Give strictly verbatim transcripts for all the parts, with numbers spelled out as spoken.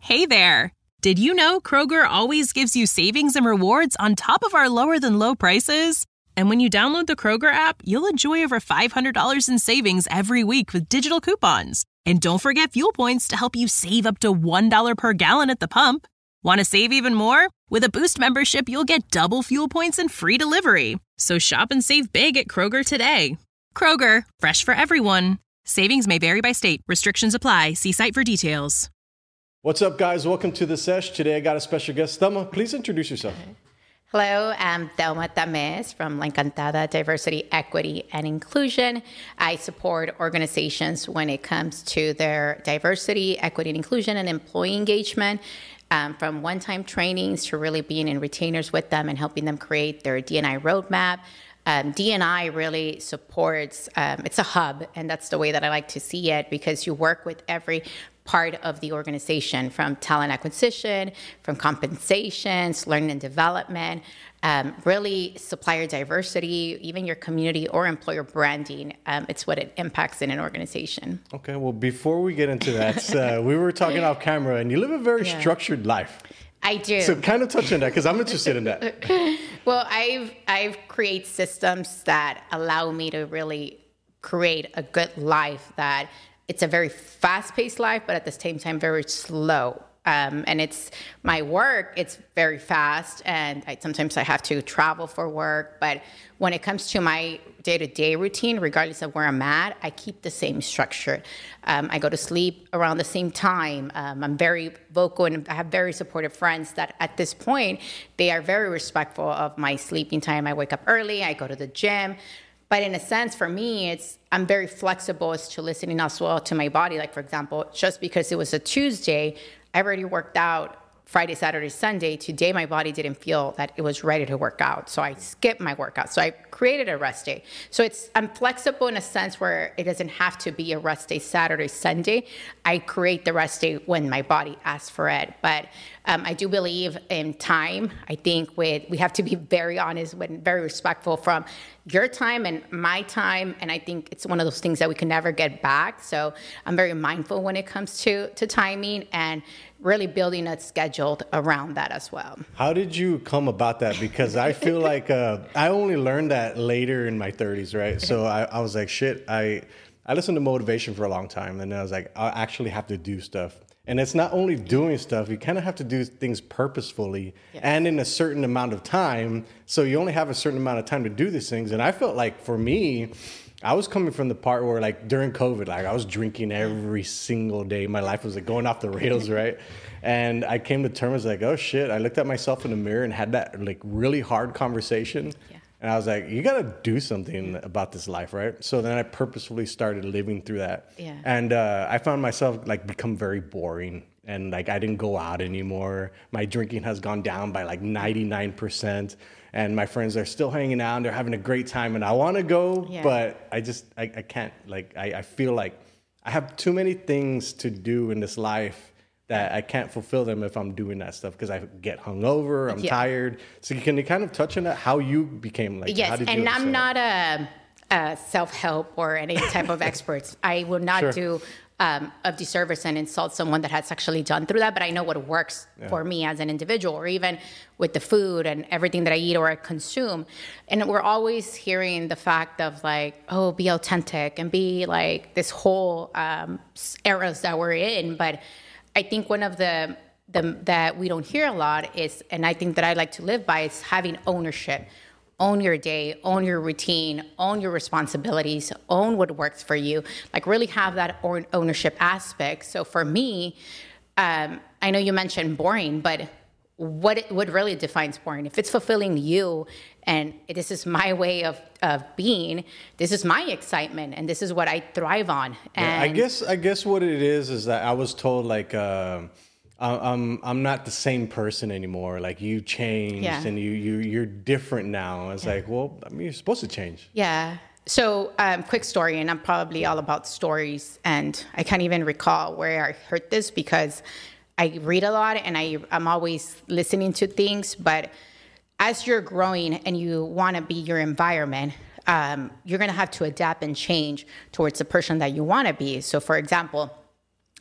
Hey there! Did you know Kroger always gives you savings and rewards on top of our lower-than-low prices? And when you download the Kroger app, you'll enjoy over five hundred dollars in savings every week with digital coupons. And don't forget fuel points to help you save up to one dollar per gallon at the pump. Want to save even more? With a Boost membership, you'll get double fuel points and free delivery. So shop and save big at Kroger today. Kroger, fresh for everyone. Savings may vary by state. Restrictions apply. See site for details. What's up, guys? Welcome to the sesh. Today I got a special guest. Thelma, please introduce yourself. Hello, I'm Thelma Tamez from La Encantada Diversity, Equity, and Inclusion. I support organizations when it comes to their diversity, equity, and inclusion, and employee engagement, um, from one-time trainings to really being in retainers with them and helping them create their D and I roadmap. Um, D and I really supports, um, it's a hub, and that's the way that I like to see it, because you work with every part of the organization, from talent acquisition, from compensations, learning and development, um, really supplier diversity, even your community or employer branding. Um, it's what it impacts in an organization. Okay, well, before we get into that, uh, we were talking off camera, and you live a very Yeah. structured life. I do. So kind of touch on that, because I'm interested in that. Well, I've I've created systems that allow me to really create a good life. That it's a very fast-paced life, but at the same time very slow. Um, and it's my work, it's very fast, and I, sometimes I have to travel for work. But when it comes to my day-to-day routine, regardless of where I'm at, I keep the same structure. Um, I go to sleep around the same time. Um, I'm very vocal, and I have very supportive friends that at this point, they are very respectful of my sleeping time. I wake up early, I go to the gym. But in a sense, for me, it's I'm very flexible as to listening as well to my body. Like, for example, just because it was a Tuesday, I already worked out Friday, Saturday, Sunday. Today, my body didn't feel that it was ready to work out. So I skipped my workout. So I created a rest day. So it's I'm flexible in a sense where it doesn't have to be a rest day Saturday, Sunday. I create the rest day when my body asks for it. But um, I do believe in time. I think with we have to be very honest and very respectful from your time and my time. And I think it's one of those things that we can never get back. So I'm very mindful when it comes to, to timing and really building a schedule around that as well. How did you come about that? Because I feel like uh, I only learned that later in my thirties, right? So I, I was like, shit, I, I listened to motivation for a long time. And then I was like, I actually have to do stuff. And it's not only doing stuff, you kind of have to do things purposefully yes. and in a certain amount of time. So you only have a certain amount of time to do these things. And I felt like for me, I was coming from the part where like during COVID, like I was drinking every single day. My life was like going off the rails, right? And I came to terms like, oh shit. I looked at myself in the mirror and had that like really hard conversation. Yeah. And I was like, you got to do something about this life, right? So then I purposefully started living through that. Yeah. And uh, I found myself like become very boring. And like I didn't go out anymore. My drinking has gone down by like ninety-nine percent. And my friends are still hanging out and they're having a great time. And I want to go, yeah. but I just, I, I can't. Like, I, I feel like I have too many things to do in this life that I can't fulfill them if I'm doing that stuff because I get hungover, I'm yeah. tired. So can you kind of touch on that, how you became like yes, how did and you I'm not a, a self-help or any type of expert. I will not sure. do um, a disservice and insult someone that has actually done through that, but I know what works yeah. for me as an individual, or even with the food and everything that I eat or I consume. And we're always hearing the fact of like, oh, be authentic and be like this whole um, eras that we're in, but I think one of the, the that we don't hear a lot is, and I think that I like to live by, is having ownership. Own your day, own your routine, own your responsibilities, own what works for you. Like really have that ownership aspect. So for me, um, I know you mentioned boring, but what it, what really defines boring? If it's fulfilling you, and this is my way of, of being, this is my excitement, and this is what I thrive on. And yeah, I guess I guess what it is is that I was told like uh, I'm I'm not the same person anymore. Like you changed, yeah. and you you you're different now. I was yeah. like, well, I mean, you're supposed to change. Yeah. So, um, quick story, and I'm probably all about stories, and I can't even recall where I heard this because I read a lot and I, I'm always listening to things, but as you're growing and you want to be your environment, um, you're going to have to adapt and change towards the person that you want to be. So, for example,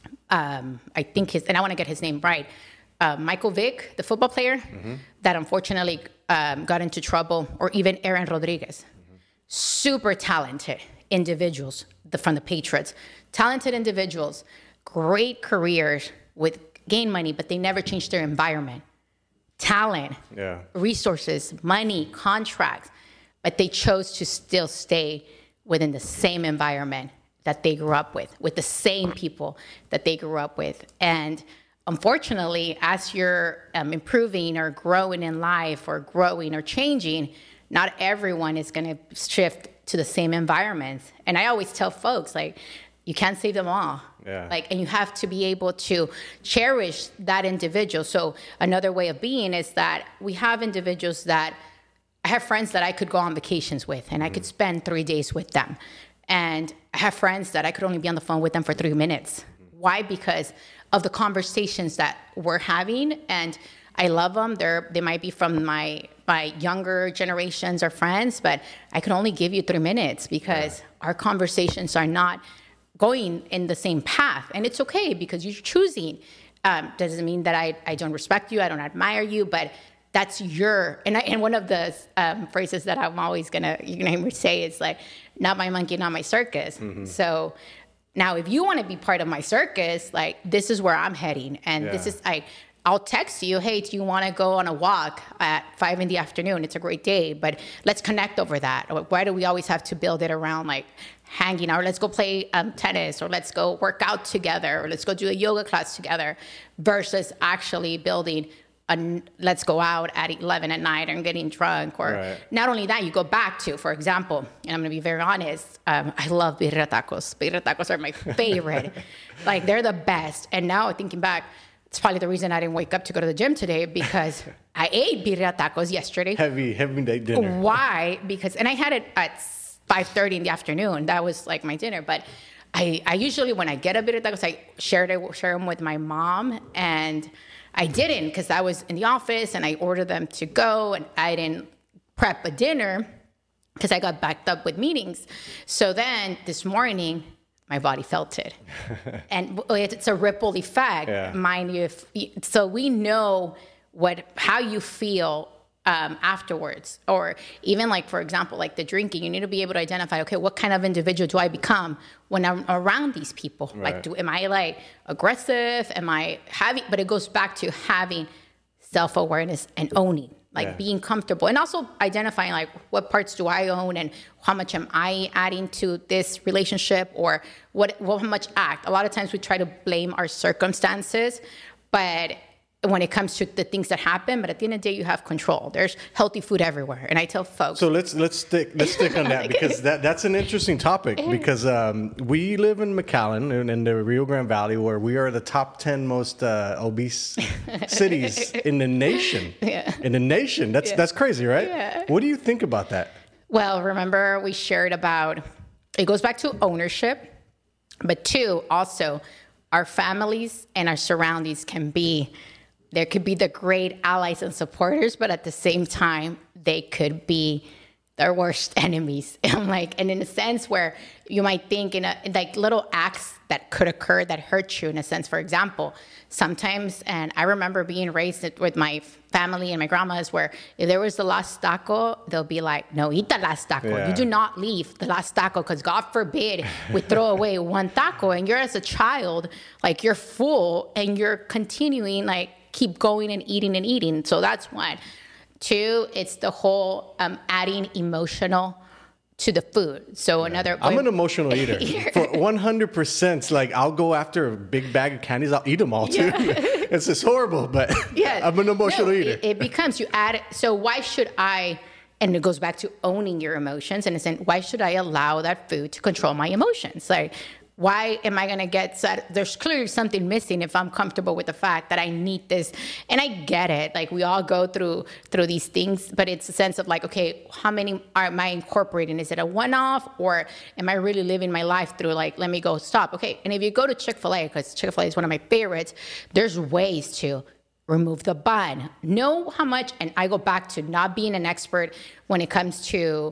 um, I think his, and I want to get his name right, uh, Michael Vick, the football player, mm-hmm. that unfortunately um, got into trouble, or even Aaron Rodriguez. Mm-hmm. Super talented individuals the, from the Patriots. Talented individuals, great careers with gain money, but they never changed their environment. Talent, yeah. resources, money, contracts, but they chose to still stay within the same environment that they grew up with, with the same people that they grew up with. And unfortunately, as you're um, improving or growing in life or growing or changing, not everyone is going to shift to the same environments. And I always tell folks, like, you can't save them all. Yeah. Like, and you have to be able to cherish that individual. So another way of being is that we have individuals that I have friends that I could go on vacations with, and mm-hmm. I could spend three days with them. And I have friends that I could only be on the phone with them for three minutes. Mm-hmm. Why? Because of the conversations that we're having. And I love them. They're, they might be from my, my younger generations or friends, but I can only give you three minutes because yeah. our conversations are not going in the same path. And it's okay because you're choosing. Um, doesn't mean that I, I don't respect you, I don't admire you, but that's your, and, I, and one of the um, phrases that I'm always gonna, you're gonna hear me say is like, not my monkey, not my circus. Mm-hmm. So now if you wanna be part of my circus, like this is where I'm heading. And yeah. this is, I, I'll text you, hey, do you wanna go on a walk at five in the afternoon? It's a great day, but let's connect over that. Why do we always have to build it around like hanging out? Let's go play um, tennis, or let's go work out together, or let's go do a yoga class together, versus actually building a, let's go out at eleven at night and getting drunk. Or right. not only that, you go back to, for example, and I'm going to be very honest, um, I love birria tacos. Birria tacos are my favorite. Like, they're the best. And now thinking back, it's probably the reason I didn't wake up to go to the gym today, because I ate birria tacos yesterday. Heavy, heavy day dinner. Why? Because, and I had it at five thirty in the afternoon. That was like my dinner. But I, I usually, when I get a birria tacos, I share, it, share them with my mom. And I didn't, because I was in the office and I ordered them to go, and I didn't prep a dinner because I got backed up with meetings. So then this morning, my body felt it. And it's a ripple effect, yeah. mind you. If, so we know what how you feel um, afterwards. Or even like, for example, like the drinking, you need to be able to identify, okay, what kind of individual do I become when I'm around these people? Right. Like, do, am I like aggressive? Am I having, but it goes back to having self-awareness and owning. Like yeah. being comfortable, and also identifying like what parts do I own and how much am I adding to this relationship, or what, what how much act. A lot of times we try to blame our circumstances, but when it comes to the things that happen, but at the end of the day, you have control. There's healthy food everywhere, and I tell folks. So let's let's stick let's stick on that, because that that's an interesting topic. Because um, we live in McAllen, in, in the Rio Grande Valley, where we are the top ten most uh, obese cities in the nation. Yeah. In the nation, that's yeah. that's crazy, right? Yeah. What do you think about that? Well, remember we shared about, it goes back to ownership, but two, also our families and our surroundings can be. There could be the great allies and supporters, but at the same time, they could be their worst enemies. I'm like, and in a sense where you might think in a in like little acts that could occur that hurt you in a sense. For example, sometimes, and I remember being raised with my family and my grandmas, where if there was the last taco, they'll be like, no, eat the last taco. Yeah. You do not leave the last taco, because God forbid we throw away one taco, and you're as a child, like you're full and you're continuing like, keep going and eating and eating. So that's one. Two, it's the whole um, adding emotional to the food. So yeah. another. I'm an emotional eater. For one hundred percent. Like, I'll go after a big bag of candies. I'll eat them all too. Yeah. It's just horrible, but yes. I'm an emotional no, eater. It, it becomes, you add, so why should I, and it goes back to owning your emotions, and it's in, why should I allow that food to control my emotions? Like, why am I going to get sad? There's clearly something missing if I'm comfortable with the fact that I need this. And I get it. Like, we all go through through these things, but it's a sense of like, okay, how many am I incorporating? Is it a one-off, or am I really living my life through like, let me go stop? Okay, and if you go to Chick-fil-A, because Chick-fil-A is one of my favorites, there's ways to remove the bun. Know how much, and I go back to not being an expert when it comes to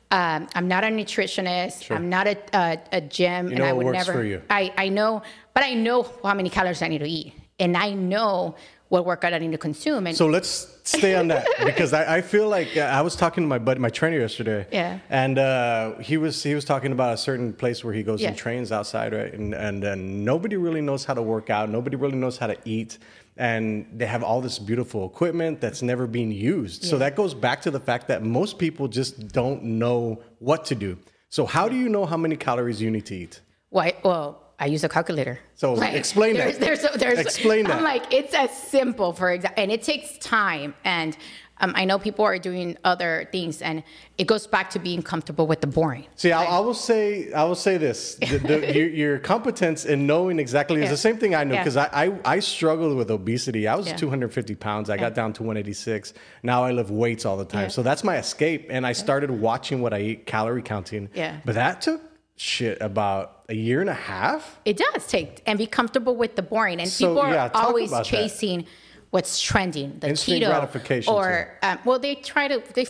Um, I'm not a nutritionist. Sure. I'm not a, a, a gym. You and know I what would works never, for you. I, I know, but I know how many calories I need to eat. And I know what workout I need to consume. And So let's stay on that because I, I feel like uh, I was talking to my buddy, my trainer yesterday. Yeah. And uh, he was he was talking about a certain place where he goes Yeah. and trains outside, right? And and and nobody really knows how to work out. Nobody really knows how to eat. And they have all this beautiful equipment that's never being used. So Yeah. that goes back to the fact that most people just don't know what to do. So how do you know how many calories you need to eat? why, well, I use a calculator. So explain that. there's, There's, there's, Explain that. I'm like, it's as simple, for example, and it takes time. And um, I know people are doing other things, and it goes back to being comfortable with the boring. See, I, I will say, I will say this: the, the, your, your competence in knowing exactly is Yeah. the same thing I know Yeah. because I, I I struggled with obesity. I was Yeah. two hundred fifty pounds. I got down to one eighty-six. Now I lift weights all the time, Yeah. so that's my escape. And I started watching what I eat, calorie counting. Yeah. But that took shit about a year and a half. It does take, and be comfortable with the boring. And So, people are yeah, talk always about that. chasing what's trending, the Instant keto, gratification, or um, well, they try to. They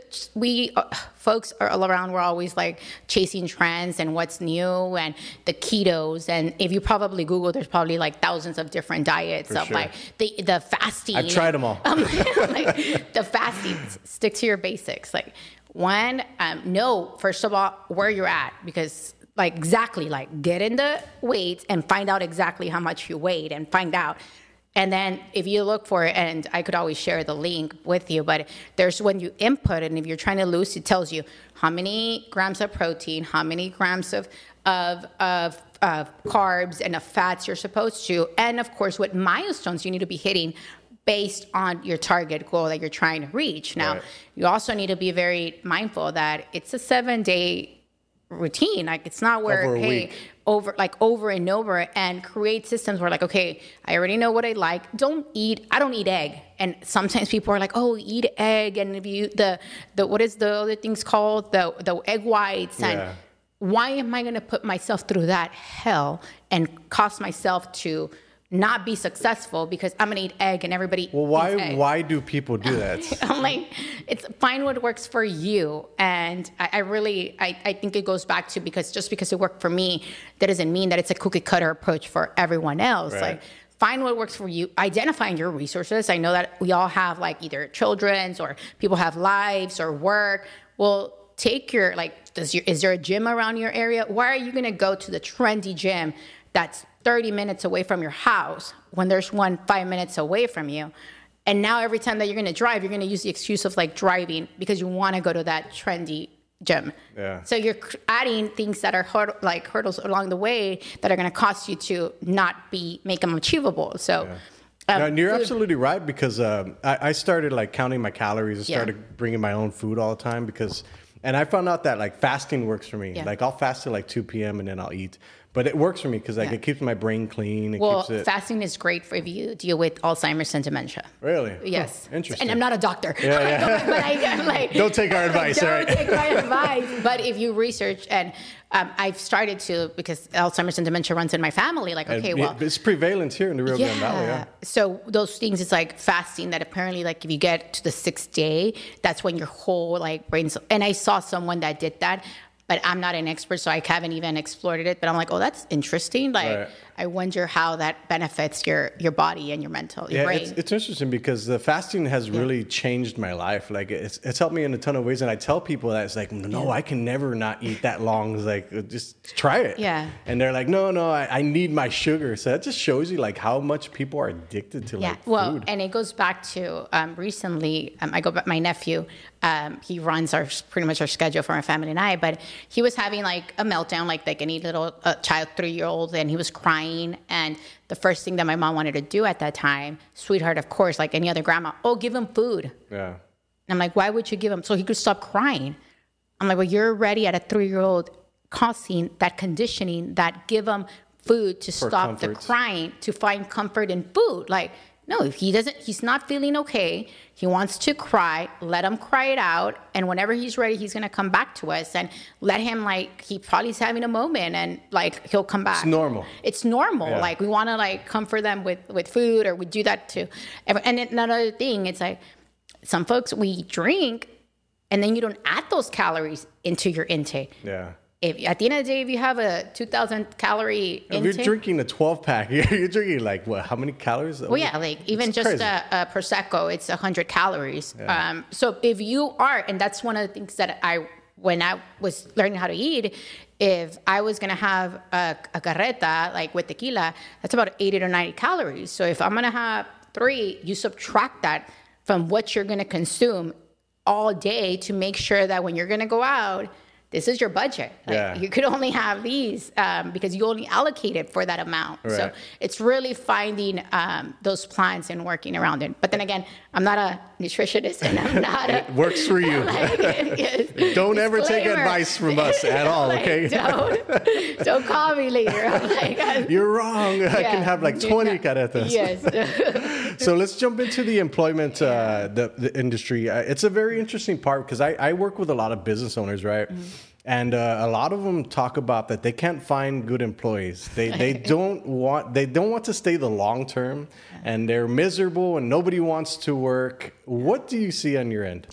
we uh, folks are all around. We're always like chasing trends and what's new and the ketos. And if you probably Google, there's probably like thousands of different diets For of sure. like the the fasting. I've tried them all. Um, like the fasting. Stick to your basics. Like one, um, know first of all where you're at, because like exactly like get in the weights and find out exactly how much you weighed and find out. And then if you look for it, and I could always share the link with you, but there's when you input, and if you're trying to lose, it tells you how many grams of protein, how many grams of of of, of carbs and of fats you're supposed to, and of course what milestones you need to be hitting based on your target goal that you're trying to reach. Now, Right. you also need to be very mindful that it's a seven day routine. Like it's not where, Over a hey, week. over like over and over, and create systems where like, okay, I already know what I like. Don't eat, I don't eat egg. And sometimes people are like, oh, eat egg. And if you, the, the, what is the other things called? The, the egg whites. Yeah. And why am I going to put myself through that hell and cost myself to not be successful because I'm gonna eat egg and everybody Well, why eats egg? why do people do that? I'm like, it's find what works for you. And I, I really, I, I think it goes back to, because just because it worked for me, that doesn't mean that it's a cookie cutter approach for everyone else. Right. Like find what works for you, identifying your resources. I know that we all have like either children's or people have lives or work. Well, take your, like, does your, is there a gym around your area? Why are you gonna go to the trendy gym that's thirty minutes away from your house when there's one five minutes away from you? And now every time that you're going to drive, you're going to use the excuse of like driving because you want to go to that trendy gym. Yeah. So you're cr- adding things that are hurd- like hurdles along the way that are going to cost you to not be, make them achievable. So No, um, and you're food- absolutely right, because um, I, I started like counting my calories. I Yeah. started bringing my own food all the time because, and I found out that like fasting works for me. Yeah. Like I'll fast at like two p.m. and then I'll eat. But it works for me because like Yeah. it keeps my brain clean. It Well, keeps it fasting is great for if you deal with Alzheimer's and dementia. really Yes. Huh, interesting. And I'm not a doctor. Yeah, yeah. but I, I'm like, Don't take our advice, Don't all right? take my advice. But if you research, and um, I've started to, because Alzheimer's and dementia runs in my family, like, And okay, it- well. it's prevalent here in the Rio Grande Valley. Yeah. So those things, it's like fasting that apparently, like, if you get to the sixth day, that's when your whole, like, brain's. And I saw someone that did that. But I'm not an expert, so I haven't even explored it. But I'm like, oh, that's interesting. Like, Right. I wonder how that benefits your your body and your mental, your Yeah, brain. it's, it's interesting because the fasting has really changed my life. Like it's it's helped me in a ton of ways, and I tell people that it's like, no, I can never not eat that long. It's like, just try it. Yeah. And they're like, no, no, I, I need my sugar. So that just shows you like how much people are addicted to Yeah, like well, food. and it goes back to um, recently. Um, I go back. My nephew, um, he runs our pretty much our schedule for my family and I. But he was having like a meltdown, like like any little uh, child, three year old, and he was crying. And the first thing that my mom wanted to do at that time, sweetheart, of course, like any other grandma, oh, give him food. Yeah. And I'm like, why would you give him so he could stop crying? I'm like, well, you're already at a three year old causing that conditioning that give him food to stop the comfort. crying, to find comfort in food. Like, no, if he doesn't, he's not feeling okay. He wants to cry. Let him cry it out. And whenever he's ready, he's going to come back to us, and let him, like, he probably is having a moment, and like, he'll come back. It's normal. It's normal. Yeah. Like, we want to like comfort them with, with food, or we do that too. And then another thing, it's like some folks, we drink and then you don't add those calories into your intake. Yeah. If at the end of the day, if you have a two thousand calorie If intake, you're drinking a twelve pack, you're, you're drinking like what? How many calories? well, yeah, like even It's just crazy. a, a prosecco, it's one hundred calories. Yeah. Um, so if you are, and that's one of the things that I, when I was learning how to eat, if I was gonna have a, a carreta like with tequila, that's about eighty to ninety calories. So if I'm gonna have three, you subtract that from what you're gonna consume all day to make sure that when you're gonna go out, this is your budget. Like, Yeah. you could only have these um, because you only allocate it for that amount. Right. So it's really finding um, those plans and working around it. But then again, I'm not a nutritionist and I'm not a... It works for you. Like, yes. Don't ever take Disclaimer. advice from us at all, Like, okay? Don't, don't call me later. I'm like, I- You're wrong. I yeah, can have like you're twenty not- caretas. Yes. So let's jump into the employment, uh, the, the industry. Uh, it's a very interesting part because I, I work with a lot of business owners, right? Mm-hmm. And uh, a lot of them talk about that they can't find good employees. They they don't want they don't want to stay the long term, and they're miserable, and nobody wants to work. What do you see on your end?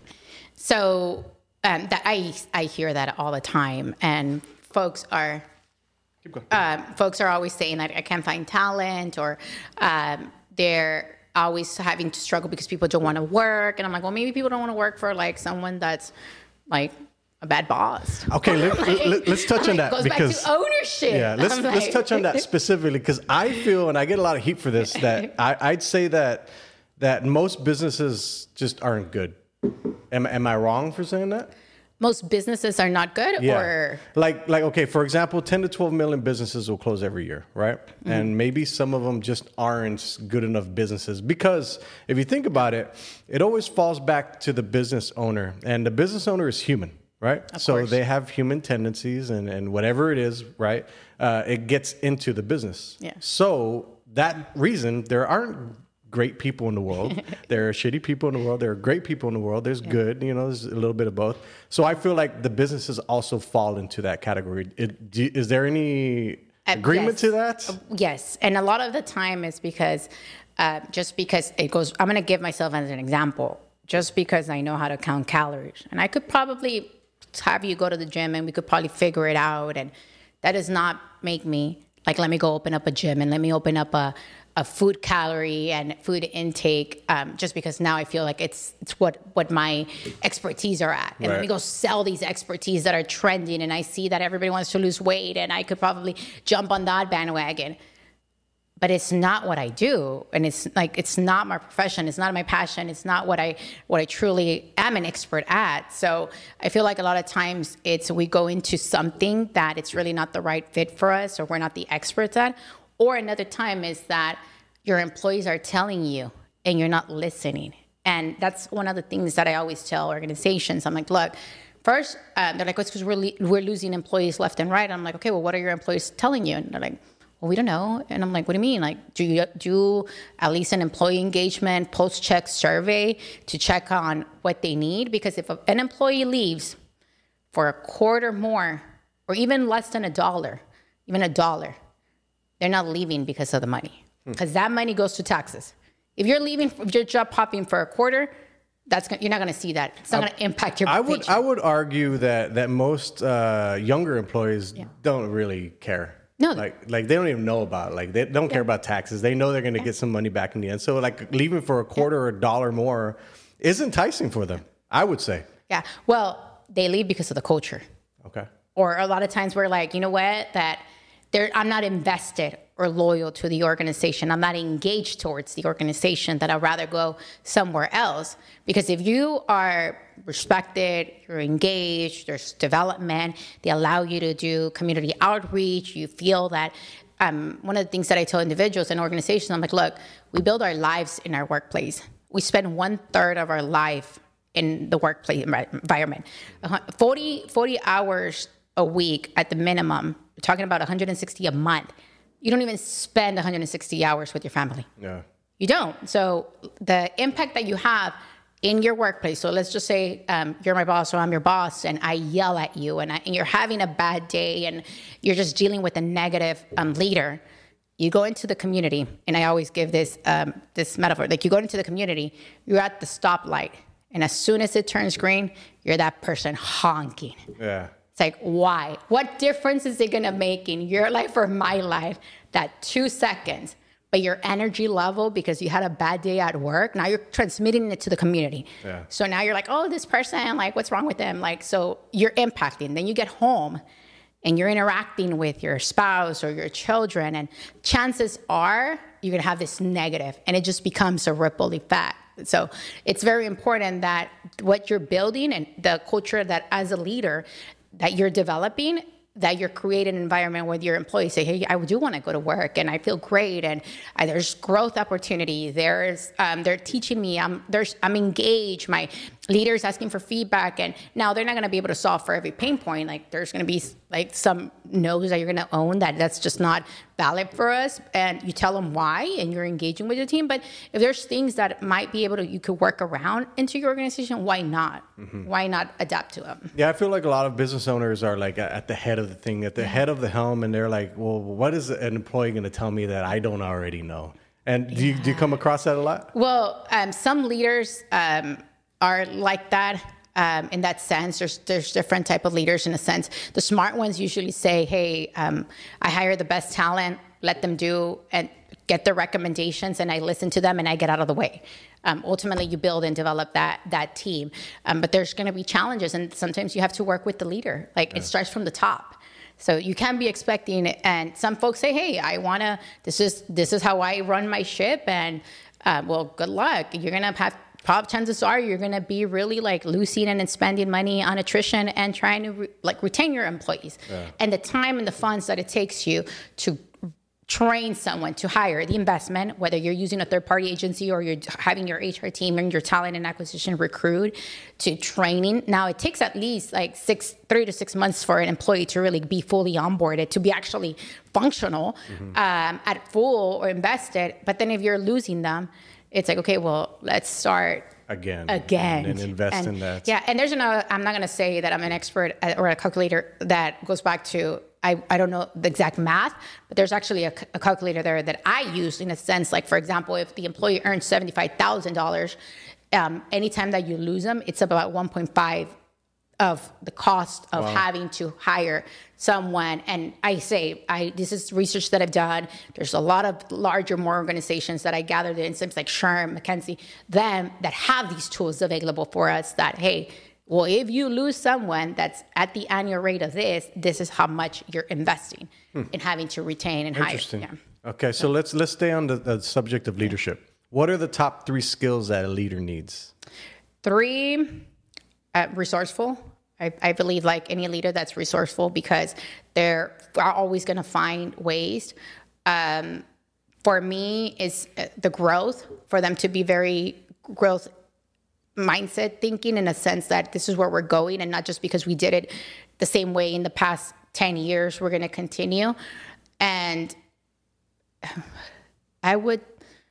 So um, that I I hear that all the time, and folks are Keep going. um, folks are always saying that I can't find talent, or um, they're always having to struggle because people don't want to work. And I'm like, well, maybe people don't want to work for like someone that's like a bad boss. Okay, let, Like, let, let's touch on like, that goes because back to ownership. yeah, let's I'm let's like- touch on that specifically because I feel, and I get a lot of heat for this, that I, I'd say that that most businesses just aren't good. Am am I wrong for saying that? Most businesses are not good, or like like okay, for example, ten to twelve million businesses will close every year, right? Mm-hmm. And maybe some of them just aren't good enough businesses because if you think about it, it always falls back to the business owner, and the business owner is human. Right. Of so course. they have human tendencies and, and whatever it is, right, uh, it gets into the business. Yeah. So that reason, there aren't great people in the world. There are shitty people in the world. There are great people in the world. There's yeah. good, you know, there's a little bit of both. So I feel like the businesses also fall into that category. It, do, is there any uh, agreement yes. to that? Yes. And a lot of the time is because uh, just because it goes, I'm going to give myself as an example, just because I know how to count calories. And I could probably have you go to the gym and we could probably figure it out. And that does not make me like, let me go open up a gym and let me open up a, a food calorie and food intake um, just because now I feel like it's it's what, what my expertise are at. And right. let me go sell these expertise that are trending. And I see that everybody wants to lose weight and I could probably jump on that bandwagon. But it's not what I do, and it's like it's not my profession. It's not my passion. It's not what I what I truly am an expert at. So I feel like a lot of times it's we go into something that it's really not the right fit for us, or we're not the experts at. Or another time is that your employees are telling you and you're not listening. And that's one of the things that I always tell organizations. I'm like, look, first uh, they're like, oh, it's because we're le- we're losing employees left and right. I'm like, okay, well, what are your employees telling you? And they're like, well, we don't know. And I'm like, what do you mean? Like, do you do at least an employee engagement post-check survey to check on what they need? Because if an employee leaves for a quarter more, or even less than a dollar, even a dollar, they're not leaving because of the money. Because hmm. that money goes to taxes. If you're leaving, if you're job hopping for a quarter, that's you're not going to see that. It's not going to impact your I would paycheck. I would argue that that most uh, younger employees Yeah. don't really care. No. Like, like they don't even know about it. Like, they don't care Yeah. about taxes. They know they're going to get some money back in the end. So, like, leaving for a quarter or a dollar more is enticing for them, I would say. Yeah. Well, they leave because of the culture. Okay. Or a lot of times we're like, you know what, that they're, I'm not invested or loyal to the organization. I'm not engaged towards the organization, that I'd rather go somewhere else. Because if you are respected, you're engaged, there's development, they allow you to do community outreach, you feel that, um, one of the things that I tell individuals and organizations, I'm like, look, we build our lives in our workplace. We spend one third of our life in the workplace environment. forty, forty hours a week at the minimum. We're talking about one hundred sixty a month. You don't even spend one hundred sixty hours with your family. Yeah. You don't. So the impact that you have in your workplace. So let's just say um, you're my boss, or I'm your boss, and I yell at you, and, I, and you're having a bad day, and you're just dealing with a negative um, leader. You go into the community, and I always give this um, this metaphor. Like, you go into the community, you're at the stoplight, And as soon as it turns green, you're that person honking. Yeah. It's like, why? What difference is it going to make in your life or my life that two seconds, but your energy level, because you had a bad day at work, now you're transmitting it to the community. Yeah. So now you're like, oh, this person, like, what's wrong with them? Like, so you're impacting. Then you get home and you're interacting with your spouse or your children, and chances are you're going to have this negative, and it just becomes a ripple effect. So it's very important that what you're building and the culture that as a leader that you're developing, that you're creating an environment where your employees say, hey, I do want to go to work and I feel great, and uh, there's growth opportunity. There's um, they're teaching me. I'm there's I'm engaged. My leaders asking for feedback, and now they're not going to be able to solve for every pain point. Like there's going to be like some no's that you're going to own that that's just not valid for us, and you tell them why, and you're engaging with your team. But if there's things that might be able to you could work around into your organization, why not? Mm-hmm. Why not adapt to them? Yeah, I feel like a lot of business owners are like at the head of the thing, at the yeah. head of the helm, and they're like, well, what is an employee going to tell me that I don't already know? And do, yeah. you, do you come across that a lot? Well, um, some leaders um, are like that. Um, in that sense, there's there's different type of leaders in a sense. The smart ones usually say, hey, um, I hire the best talent, let them do and get their recommendations, and I listen to them and I get out of the way. Um, ultimately, you build and develop that that team. Um, but there's going to be challenges, and sometimes you have to work with the leader. Like yeah. it starts from the top. So you can't be expecting it. And some folks say, hey, I want to, this is this is how I run my ship. And uh, well, good luck. You're going to have Probably chances are you're going to be really like losing and spending money on attrition and trying to re- like retain your employees. Yeah. And the time and the funds that it takes you to train someone, to hire, the investment, whether you're using a third-party agency or you're having your H R team and your talent and acquisition recruit, to training. Now it takes at least like six, three to six months for an employee to really be fully onboarded, to be actually functional, mm-hmm. um, at full or invested. But then if you're losing them, it's like, okay, well, let's start again, again, and invest and, in that. Yeah, and there's another. I'm not going to say that I'm an expert at, or a calculator that goes back to. I, I don't know the exact math, but there's actually a, a calculator there that I use in a sense. Like, for example, if the employee earns seventy-five thousand dollars, um, anytime that you lose them, it's about one point five of the cost of wow. having to hire someone. And I say, I this is research that I've done. There's a lot of larger, more organizations that I gathered in, things like SHRM, McKinsey, them that have these tools available for us that, hey, well, if you lose someone that's at the annual rate of this, this is how much you're investing hmm. in having to retain and hire. Interesting. Yeah. Okay, so let's let's stay on the, the subject of leadership. What are the top three skills that a leader needs? Three, uh, resourceful. I, I believe like any leader that's resourceful, because they're are always going to find ways. Um, for me, is the growth, for them to be very growth mindset thinking, in a sense that this is where we're going, and not just because we did it the same way in the past ten years, we're going to continue. And I would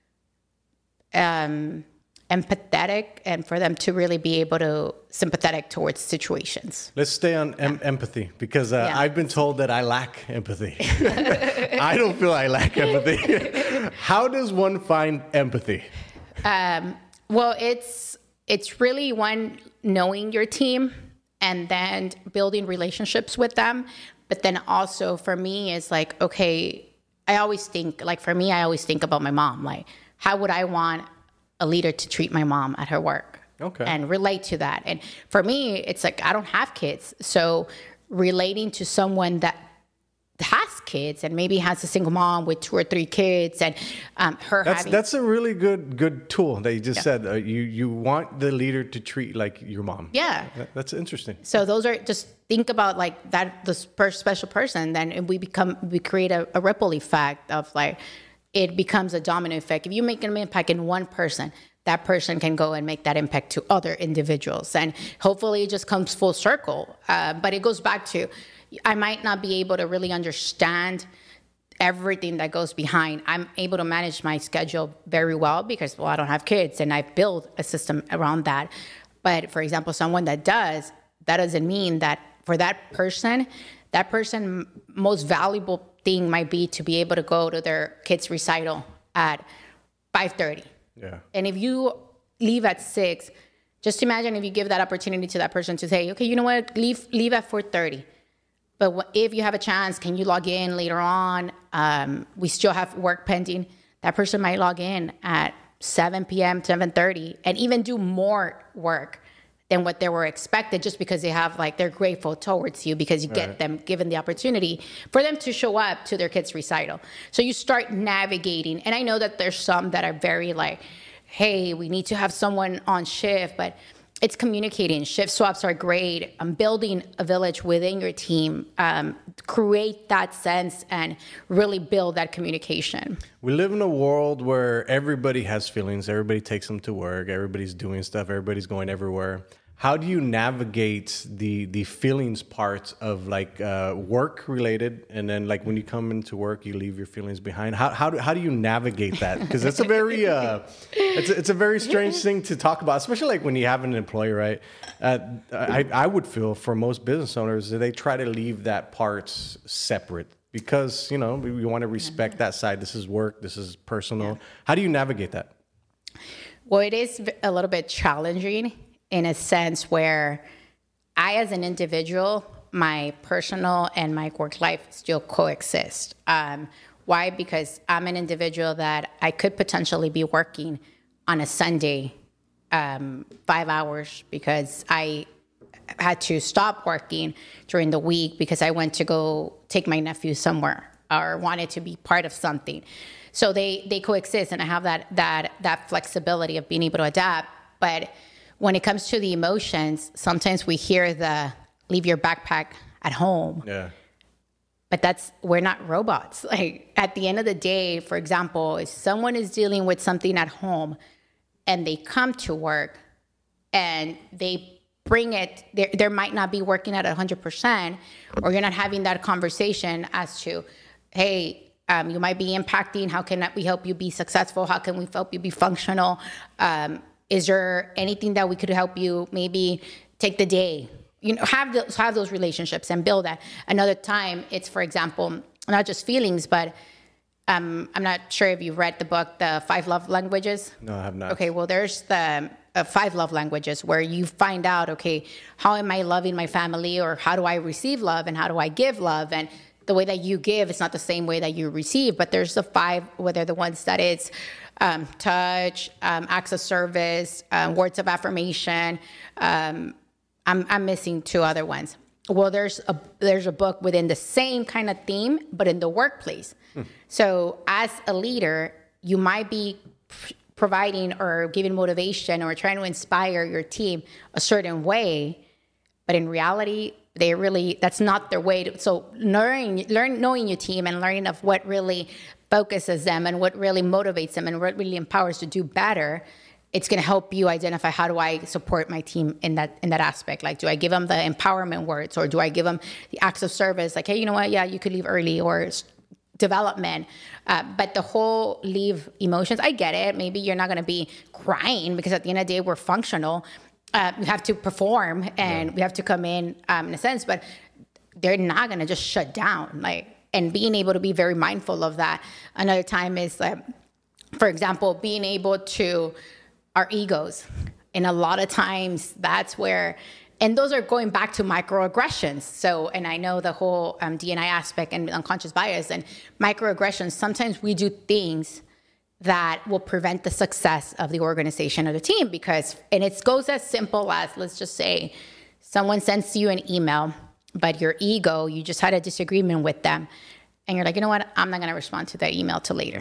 um, empathetic, and for them to really be able to sympathetic towards situations. Let's stay on em- yeah. empathy, because uh, yeah. I've been told that I lack empathy. I don't feel I lack empathy. How does one find empathy? Um, well, it's it's really one, knowing your team and then building relationships with them. But then also for me, it's like, okay, I always think, like for me, I always think about my mom. Like, how would I want a leader to treat my mom at her work? Okay. And relate to that. And for me, it's like, I don't have kids. So relating to someone that has kids and maybe has a single mom with two or three kids, and um, her that's, having... That's a really good good tool that you just yeah. said. Uh, you, you want the leader to treat like your mom. Yeah. That, that's interesting. So those are, just think about like that, this per- special person, then we become, we create a, a ripple effect of like, it becomes a domino effect. If you make an impact in one person, that person can go and make that impact to other individuals. And hopefully it just comes full circle. Uh, but it goes back to, I might not be able to really understand everything that goes behind. I'm able to manage my schedule very well because, well, I don't have kids, and I've built a system around that. But for example, someone that does, that doesn't mean that for that person, that person most valuable thing might be to be able to go to their kids' recital at five thirty. Yeah. And if you leave at six, Just imagine if you give that opportunity to that person to say, okay, you know what, leave leave at four thirty. But if you have a chance, can you log in later on? Um, we still have work pending. That person might log in at seven p.m., seven thirty, and even do more work than what they were expected, just because they have like, they're grateful towards you because you get right. them given the opportunity for them to show up to their kids' recital. So you start navigating. And I know that there's some that are very like, hey, we need to have someone on shift, but it's communicating. Shift swaps are great. Um, building a village within your team, um, create that sense and really build that communication. We live in a world where everybody has feelings. Everybody takes them to work. Everybody's doing stuff. Everybody's going everywhere. How do you navigate the the feelings part of like uh, work related, and then like when you come into work, you leave your feelings behind? How how do how do you navigate that? Because it's a very uh, it's a, it's a very strange thing to talk about, especially like when you have an employee, right? Uh, I I would feel for most business owners that they try to leave that part separate because you know we, we want to respect that side. This is work. This is personal. Yeah. How do you navigate that? Well, it is a little bit challenging. In a sense where I, as an individual, my personal and my work life still coexist. Um, why? Because I'm an individual that I could potentially be working on a Sunday, um, five hours because I had to stop working during the week because I went to go take my nephew somewhere or wanted to be part of something. So they, they coexist, and I have that that that flexibility of being able to adapt. But when it comes to the emotions, sometimes we hear the leave your backpack at home. Yeah. But that's, we're not robots. Like at the end of the day, for example, if someone is dealing with something at home and they come to work and they bring it, there might not be working at one hundred percent, or you're not having that conversation as to, hey, um, you might be impacting. How can we help you be successful? How can we help you be functional? Um, Is there anything that we could help you maybe take the day? You know, have those, have those relationships and build that. Another time, it's, for example, not just feelings, but um, I'm not sure if you've read the book, The Five Love Languages. No, I have not. Okay, well, there's the uh, Five Love Languages where you find out, okay, how am I loving my family, or how do I receive love and how do I give love? And the way that you give is not the same way that you receive, but there's the five, whether the ones that it's um, touch, um, acts of service, um, words of affirmation. Um, I'm, I'm missing two other ones. Well, there's a there's a book within the same kind of theme, but in the workplace. Hmm. So as a leader, you might be pr- providing or giving motivation or trying to inspire your team a certain way, but in reality, they really, that's not their way to, so learning, learn, knowing your team and learning of what really focuses them and what really motivates them and what really empowers to do better, it's going to help you identify, how do I support my team in that, in that aspect? Like, do I give them the empowerment words, or do I give them the acts of service? Like, hey, you know what? Yeah, you could leave early, or development. Uh, but the whole leave emotions, I get it. Maybe you're not going to be crying, because at the end of the day, we're functional. Uh, we have to perform and yeah. we have to come in um, in a sense, but they're not going to just shut down. Like, and being able to be very mindful of that. Another time is, uh, for example, being able to, our egos. And a lot of times that's where, and those are going back to microaggressions. So, and I know the whole um, D and I aspect and unconscious bias and microaggressions, sometimes we do things that will prevent the success of the organization or the team, because, and it goes as simple as, let's just say someone sends you an email, but your ego, you just had a disagreement with them. And you're like, you know what? I'm not going to respond to that email till later.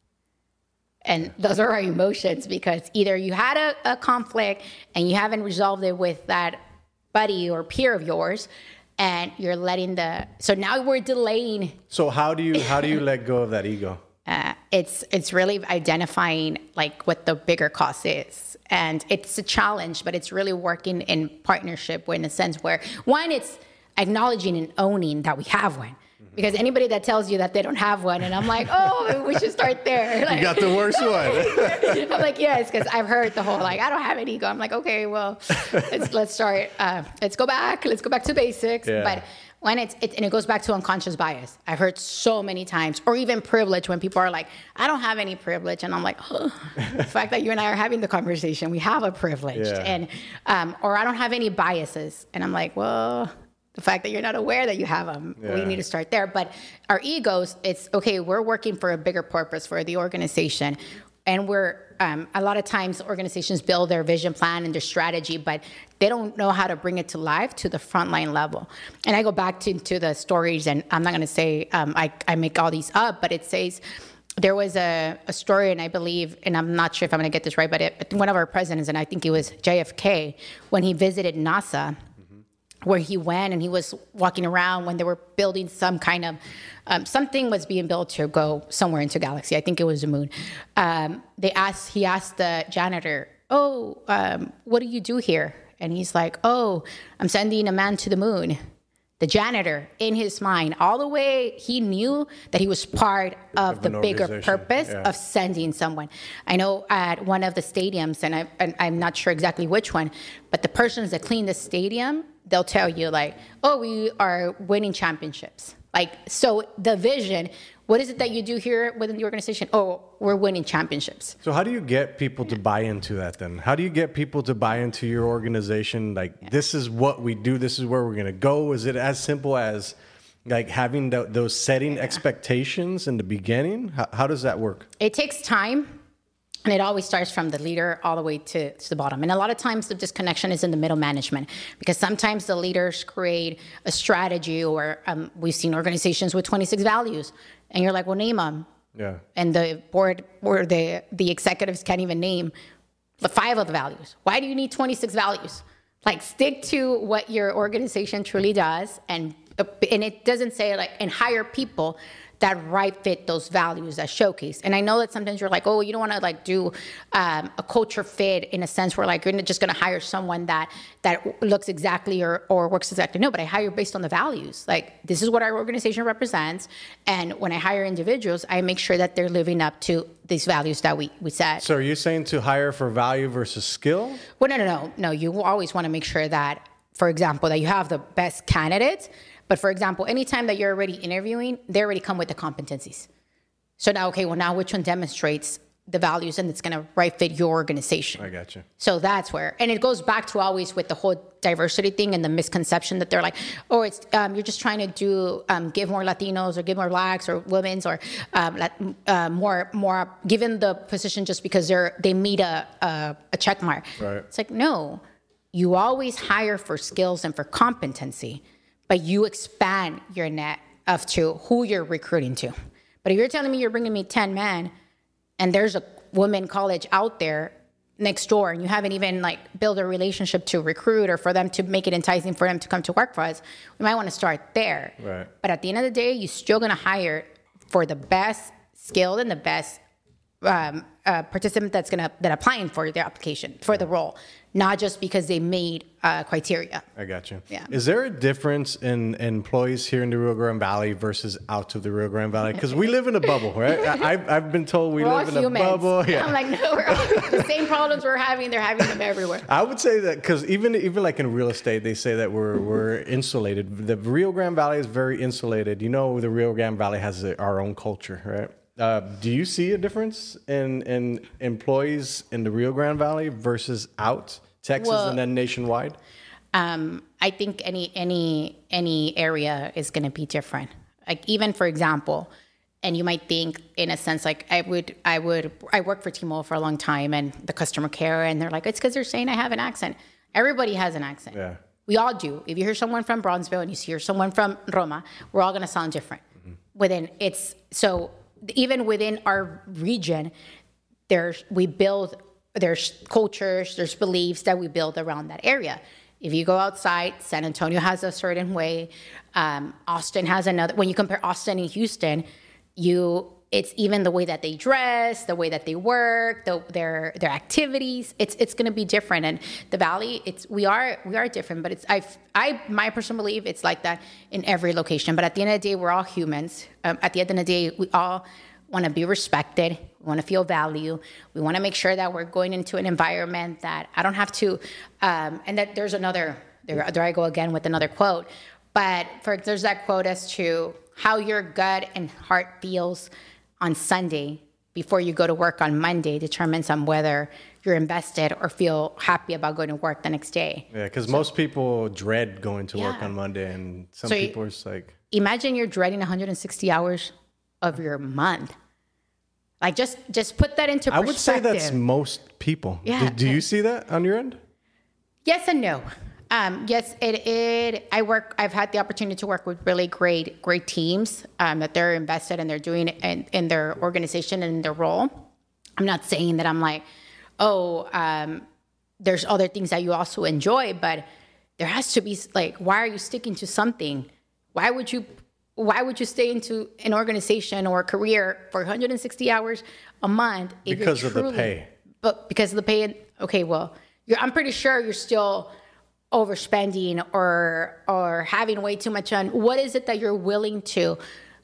And those are our emotions, because either you had a, a conflict and you haven't resolved it with that buddy or peer of yours, and you're letting the, so now we're delaying. So how do you, how do you let go of that ego? Uh, it's, it's really identifying like what the bigger cost is. And it's a challenge, but it's really working in partnership in a sense where, one, it's acknowledging and owning that we have one. Because anybody that tells you that they don't have one, and I'm like, oh, we should start there. Like, you got the worst one. I'm like, yes, because I've heard the whole, like, I don't have an ego. I'm like, okay, well, let's let's start. Uh, let's go back. Let's go back to basics. Yeah. But When it's, it, and it goes back to unconscious bias. I've heard so many times, or even privilege, when people are like, I don't have any privilege. And I'm like, oh, the fact that you and I are having the conversation, we have a privilege. Yeah. And, um, or I don't have any biases. And I'm like, well, the fact that you're not aware that you have them, yeah. we need to start there. But our egos, it's, okay, we're working for a bigger purpose for the organization. And we're, um, a lot of times organizations build their vision plan and their strategy, but they don't know how to bring it to life to the frontline level. And I go back to, to the stories, and I'm not going to say um, I, I make all these up, but it says there was a, a story, and I believe, and I'm not sure if I'm going to get this right, but it, one of our presidents, and I think it was J F K, when he visited NASA, where he went and he was walking around when they were building some kind of, um, something was being built to go somewhere into galaxy. I think it was the moon. Um, they asked, he asked the janitor, oh, um, what do you do here? And he's like, oh, I'm sending a man to the moon. The janitor, in his mind, all the way, he knew that he was part of, of the bigger purpose yeah. of sending someone. I know at one of the stadiums, and, I, and I'm not sure exactly which one, but the persons that clean the stadium, they'll tell you like, oh, we are winning championships. Like, so the vision, what is it that you do here within the organization? Oh, we're winning championships. So how do you get people to buy into that then? How do you get people to buy into your organization? Like, yeah. this is what we do. This is where we're going to go. Is it as simple as like having the, those setting yeah. expectations in the beginning? How, how does that work? It takes time. And it always starts from the leader all the way to, to the bottom. And a lot of times the disconnection is in the middle management, because sometimes the leaders create a strategy, or um, we've seen organizations with twenty-six values, and you're like, well, name them. Yeah. And the board or the, the executives can't even name the five of the values. Why do you need twenty-six values? Like, stick to what your organization truly does, and and it doesn't say like, and hire people that right fit those values that showcase. And I know that sometimes you're like, oh, you don't want to like do um, a culture fit in a sense where like you're just going to hire someone that that looks exactly or, or works exactly. No, but I hire based on the values. Like, this is what our organization represents. And when I hire individuals, I make sure that they're living up to these values that we, we set. So are you saying to hire for value versus skill? Well, no, no, no. No, you always want to make sure that, for example, that you have the best candidates. But for example, anytime that you're already interviewing, they already come with the competencies. So now, okay, well now which one demonstrates the values and it's going to right fit your organization? I got you. So that's where, and it goes back to always with the whole diversity thing and the misconception that they're like, oh, it's um, you're just trying to do um, give more Latinos or give more Blacks or women's or um, uh, more more given the position just because they're they meet a a, a check mark. Right. It's like, no, you always hire for skills and for competency, but you expand your net of to who you're recruiting to. But if you're telling me you're bringing me ten men and there's a women college out there next door and you haven't even like built a relationship to recruit or for them to make it enticing for them to come to work for us, we might want to start there. Right. But at the end of the day, you're still going to hire for the best skilled and the best um, uh, participant that's going to that applying for their application for the role, not just because they made uh, criteria. I got you. Yeah. Is there a difference in, in employees here in the Rio Grande Valley versus out of the Rio Grande Valley? Because we live in a bubble, right? I've, I've been told we we're live in humans. a bubble. Yeah. I'm like, no, we're all, the same problems we're having, they're having them everywhere. I would say that because even even like in real estate, they say that we're we're insulated. The Rio Grande Valley is very insulated. You know, the Rio Grande Valley has a, our own culture, right? Uh, do you see a difference in, in employees in the Rio Grande Valley versus out Texas well, and then nationwide? Um, I think any any any area is going to be different. Like even for example, and you might think in a sense like I would I would I worked for T-Mobile for a long time and the customer care and they're like it's because they're saying I have an accent. Everybody has an accent. Yeah. We all do. If you hear someone from Bronzeville and you hear someone from Roma, we're all going to sound different. Mm-hmm. Within it's so. Even within our region, there's we build there's cultures, there's beliefs that we build around that area. If you go outside, San Antonio has a certain way. Um, Austin has another. When you compare Austin and Houston, you it's even the way that they dress, the way that they work, the, their their activities. It's it's going to be different. And the Valley, it's we are we are different. But it's I I my personal belief it's like that in every location. But at the end of the day, we're all humans. Um, at the end of the day, we all want to be respected. We want to feel value. We want to make sure that we're going into an environment that I don't have to. Um, and that there's another. There, there I go again with another quote. But for there's that quote as to how your gut and heart feels on Sunday before you go to work on Monday determines on whether you're invested or feel happy about going to work the next day. Yeah, because so, most people dread going to yeah. work on Monday, and some so people are just like... Imagine you're dreading one hundred sixty hours of your month. Like, just just put that into perspective. I would say that's most people. Yeah. Do, do you see that on your end? Yes and no. Um, yes, it, it, I work, I've had the opportunity to work with really great, great teams, um, that they're invested and they're doing in, in their organization and in their role. I'm not saying that I'm like, oh, um, there's other things that you also enjoy, but there has to be like, why are you sticking to something? Why would you, why would you stay into an organization or a career for one hundred sixty hours a month? If because you're of truly, the pay. But because of the pay. Okay, well, you're, I'm pretty sure you're still overspending or or having way too much on. What is it that you're willing to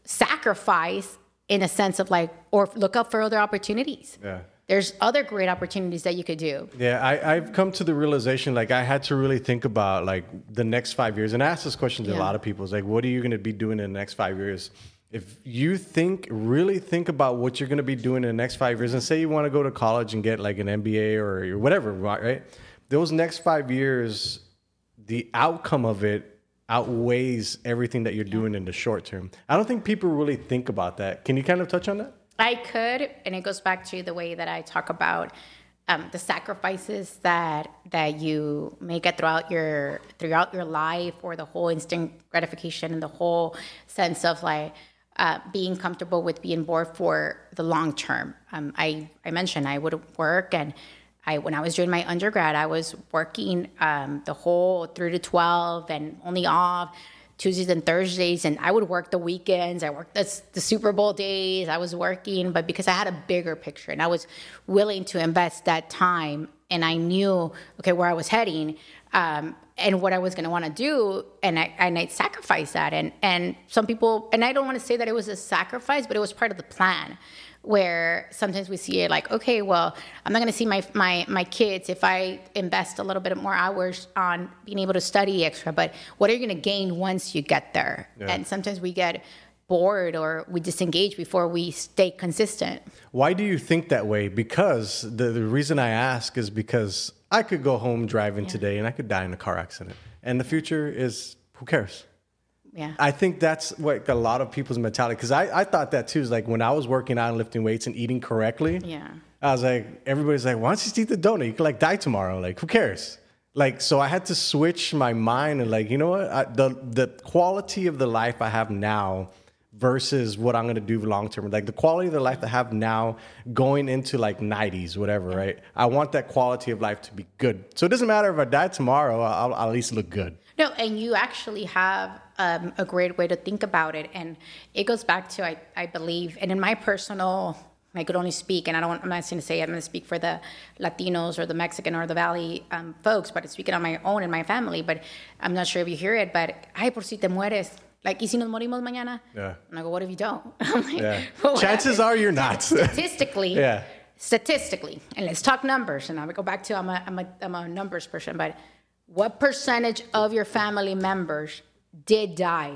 sacrifice in a sense of like, or look up for other opportunities? Yeah. There's other great opportunities that you could do. Yeah, I, I've come to the realization, like I had to really think about like the next five years. And I ask this question to Yeah. a lot of people. It's like, what are you going to be doing in the next five years? If you think, really think about what you're going to be doing in the next five years and say you want to go to college and get like an M B A or whatever, right? Those next five years, the outcome of it outweighs everything that you're yeah. doing in the short term. I don't think people really think about that. Can you kind of touch on that? I could, and it goes back to the way that I talk about um, the sacrifices that that you make it throughout your throughout your life, or the whole instant gratification and the whole sense of like uh, being comfortable with being bored for the long term. Um, I I mentioned I would work, and I when I was doing my undergrad, I was working um, the whole three to twelve and only off Tuesdays and Thursdays, and I would work the weekends. I worked the, the Super Bowl days. I was working, but because I had a bigger picture and I was willing to invest that time, and I knew, okay, where I was heading um, and what I was going to want to do, and I and I sacrificed that. And and some people, and I don't want to say that it was a sacrifice, but it was part of the plan. Where sometimes we see it like, okay, well, I'm not going to see my, my my kids if I invest a little bit more hours on being able to study extra. But what are you going to gain once you get there? Yeah. And sometimes we get bored or we disengage before we stay consistent. Why do you think that way? Because the, the reason I ask is because I could go home driving yeah. today and I could die in a car accident. And the future is, who cares? Yeah. I think that's what a lot of people's mentality, because I, I thought that too. Is like when I was working out and lifting weights and eating correctly, yeah. I was like, everybody's like, why don't you just eat the donut? You could like die tomorrow. Like, who cares? Like, so I had to switch my mind and like, you know what? I, the the quality of the life I have now versus what I'm going to do long term. Like the quality of the life I have now going into like nineties, whatever, right? I want that quality of life to be good. So it doesn't matter if I die tomorrow, I'll, I'll at least look good. No, and you actually have um, a great way to think about it. And it goes back to, I, I believe, and in my personal, I could only speak, and I don't, I'm not going to say I'm going to speak for the Latinos or the Mexican or the Valley um, folks, but speaking on my own and my family. But I'm not sure if you hear it, but, ay, por si te mueres. Like, ¿y si nos morimos mañana? Yeah. And I go, what if you don't? I'm like, yeah. well, chances are you're not. Statistically, yeah. statistically, and let's talk numbers. And I would go back to, I'm a, I'm a, I'm a numbers person, but what percentage of your family members did die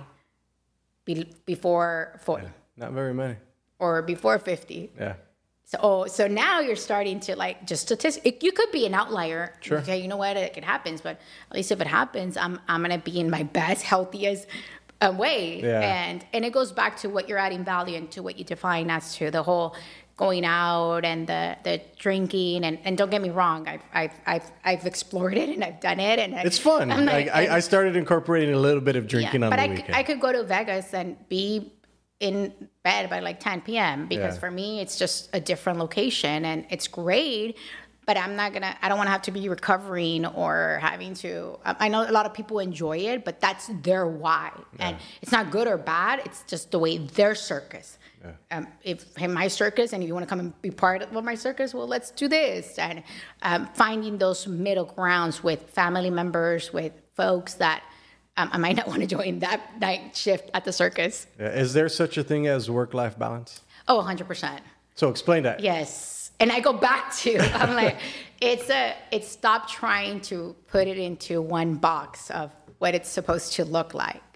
be, before forty? Yeah, not very many. Or before fifty? Yeah. So, oh, so now you're starting to like just statistics. You could be an outlier. Sure. Okay, you know what? It, it happens, but at least if it happens, I'm I'm gonna be in my best, healthiest uh, way. Yeah. And and it goes back to what you're adding value and to what you define as to the whole going out and the, the drinking, and, and don't get me wrong, I've, I've I've I've explored it and I've done it, and it's fun. I'm like, like, I, I started incorporating a little bit of drinking yeah, on but the I, weekend. I could go to Vegas and be in bed by like ten p.m. because yeah. for me it's just a different location and it's great. But I'm not gonna. I don't want to have to be recovering or having to. I know a lot of people enjoy it, but that's their why, yeah. and it's not good or bad. It's just the way their circus. Yeah. Um, if in my circus, and if you want to come and be part of my circus, well, let's do this. And um, finding those middle grounds with family members, with folks that um, I might not want to join that night shift at the circus. Yeah. Is there such a thing as work-life balance? Oh, one hundred percent. So explain that. Yes. And I go back to, I'm like, it's a, it's stop trying to put it into one box of what it's supposed to look like.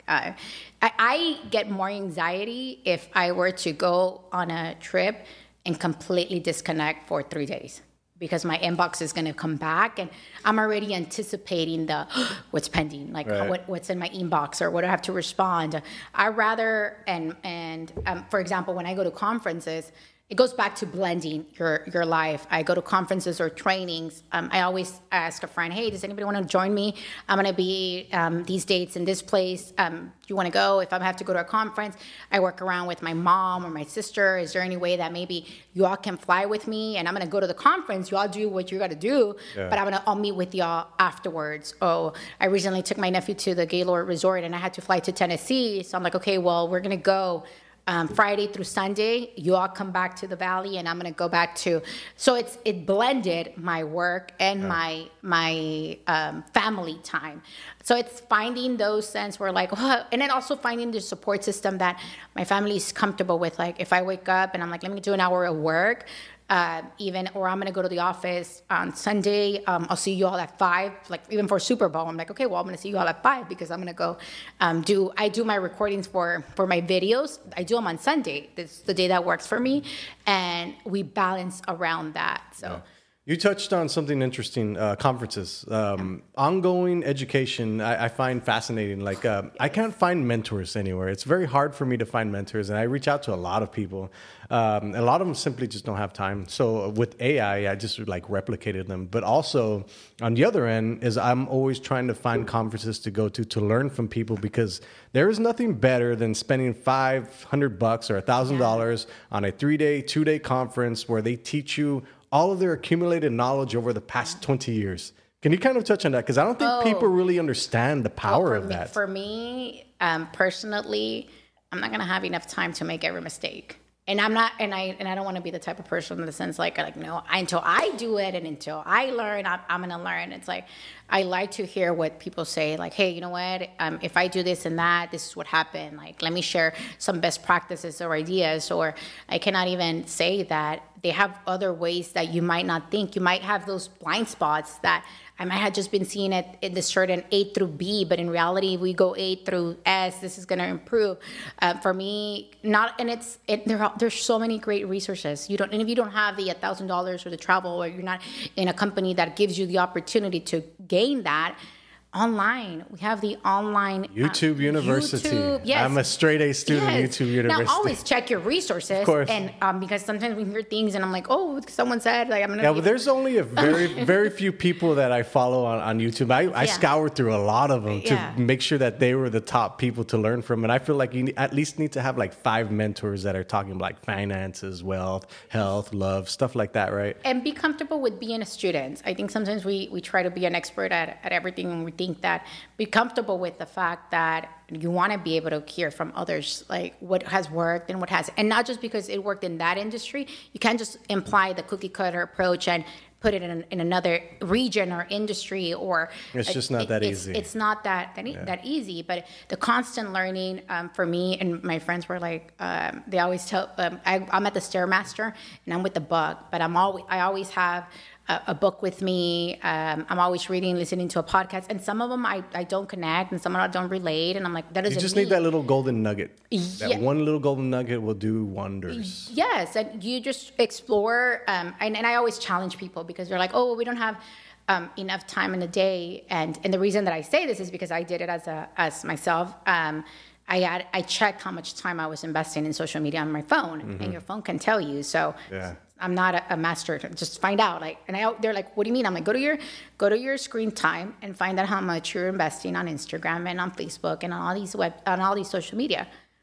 Uh, I, I get more anxiety if I were to go on a trip and completely disconnect for three days. Because my inbox is going to come back and I'm already anticipating the what's pending, like right. what, what's in my inbox or what I have to respond. I rather, and and um, for example, when I go to conferences, it goes back to blending your, your life. I go to conferences or trainings. Um, I always ask a friend, hey, does anybody want to join me? I'm going to be um, these dates in this place. Um, do you want to go? If I have to go to a conference, I work around with my mom or my sister. Is there any way that maybe you all can fly with me? And I'm going to go to the conference. You all do what you got to do, yeah. but I'm going to, I'll meet with y'all afterwards. Oh, I recently took my nephew to the Gaylord Resort and I had to fly to Tennessee. So I'm like, okay, well, we're going to go Um, Friday through Sunday, you all come back to the Valley, and I'm going to go back to. So it's it blended my work and yeah. my my um, family time. So it's finding those sense where like, oh, and then also finding the support system that my family is comfortable with. Like if I wake up and I'm like, let me do an hour of work. Uh, even, or I'm going to go to the office on Sunday. Um, I'll see you all at five, like even for Super Bowl. I'm like, okay, well, I'm going to see you all at five because I'm going to go um, do, I do my recordings for, for my videos. I do them on Sunday. This is the day that works for me. And we balance around that. So. Yeah. You touched on something interesting, uh, conferences. Um, ongoing education, I, I find fascinating. Like, um, I can't find mentors anywhere. It's very hard for me to find mentors, and I reach out to a lot of people. Um, a lot of them simply just don't have time. So with A I, I just like replicated them. But also, on the other end, is I'm always trying to find conferences to go to to learn from people, because there is nothing better than spending five hundred bucks or a thousand dollars on a three-day, two-day conference where they teach you all of their accumulated knowledge over the past twenty years. Can you kind of touch on that? Because I don't think oh. people really understand the power oh, of me, that. For me, um, personally, I'm not going to have enough time to make every mistake. And I'm not, and I and I don't want to be the type of person in the sense like, like no, I, until I do it and until I learn, I'm, I'm going to learn. It's like, I like to hear what people say, like, hey, you know what, um, if I do this and that, this is what happened. Like, let me share some best practices or ideas. Or I cannot even say that they have other ways that you might not think. You might have those blind spots that I might have just been seeing it in this certain A through B, but in reality, we go A through S. This is going to improve. Uh, for me, not, and it's it, there. Are, there's so many great resources. You don't, and if you don't have the a thousand dollars or the travel, or you're not in a company that gives you the opportunity to gain that. Online, we have the online YouTube uh, University. YouTube, yes. I'm a straight A student yes. YouTube University. Now, always check your resources, of course. and um, because sometimes we hear things, and I'm like, oh, someone said, like, I'm gonna. Yeah, but there's only a very, very few people that I follow on, on YouTube. I, I yeah. scoured through a lot of them to yeah. make sure that they were the top people to learn from, and I feel like you need, at least need to have like five mentors that are talking about like finances, wealth, health, love, stuff like that, right? And be comfortable with being a student. I think sometimes we we try to be an expert at at everything, and we think that be comfortable with the fact that you want to be able to hear from others, like what has worked and what hasn't. And not just because it worked in that industry. You can't just imply the cookie cutter approach and put it in, in another region or industry, or it's just not that it, easy. It's, it's not that that, yeah. that easy. But the constant learning um, for me, and my friends were like, um, they always tell. Um, I, I'm at the Stairmaster and I'm with the book, but I'm always I always have a, a book with me. Um, I'm always reading, listening to a podcast, and some of them I, I don't connect, and some of them I don't relate, and I'm like, that doesn't. You just mean. need that little golden nugget. Yeah. That one little golden nugget will do wonders. Yes, and you just explore, um, and, and I always challenge people because they're like, oh, well, we don't have um, enough time in the day, and and the reason that I say this is because I did it as a as myself. Um, I had I checked how much time I was investing in social media on my phone, mm-hmm. and your phone can tell you. So yeah. I'm not a, a master. Just find out. Like, and I, they're like, "What do you mean?" I'm like, "Go to your go to your screen time and find out how much you're investing on Instagram and on Facebook and on all these web on all these social media."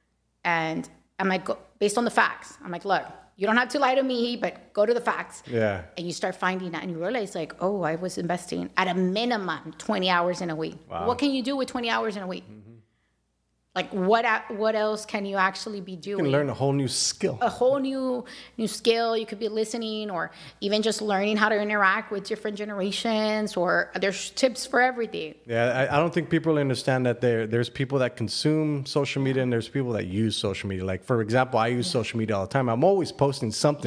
And I'm like, go, based on the facts. I'm like, look, you don't have to lie to me, but go to the facts. Yeah. And you start finding that, and you realize, like, oh, I was investing at a minimum twenty hours in a week. Wow. What can you do with twenty hours in a week? Mm-hmm. Like, what what else can you actually be doing? You can learn a whole new skill. A whole new new skill. You could be listening, or even just learning how to interact with different generations, or there's tips for everything. Yeah, I, I don't think people understand that there there's people that consume social media and there's people that use social media. Like, for example, I use yeah. social media all the time. I'm always posting something. Yeah.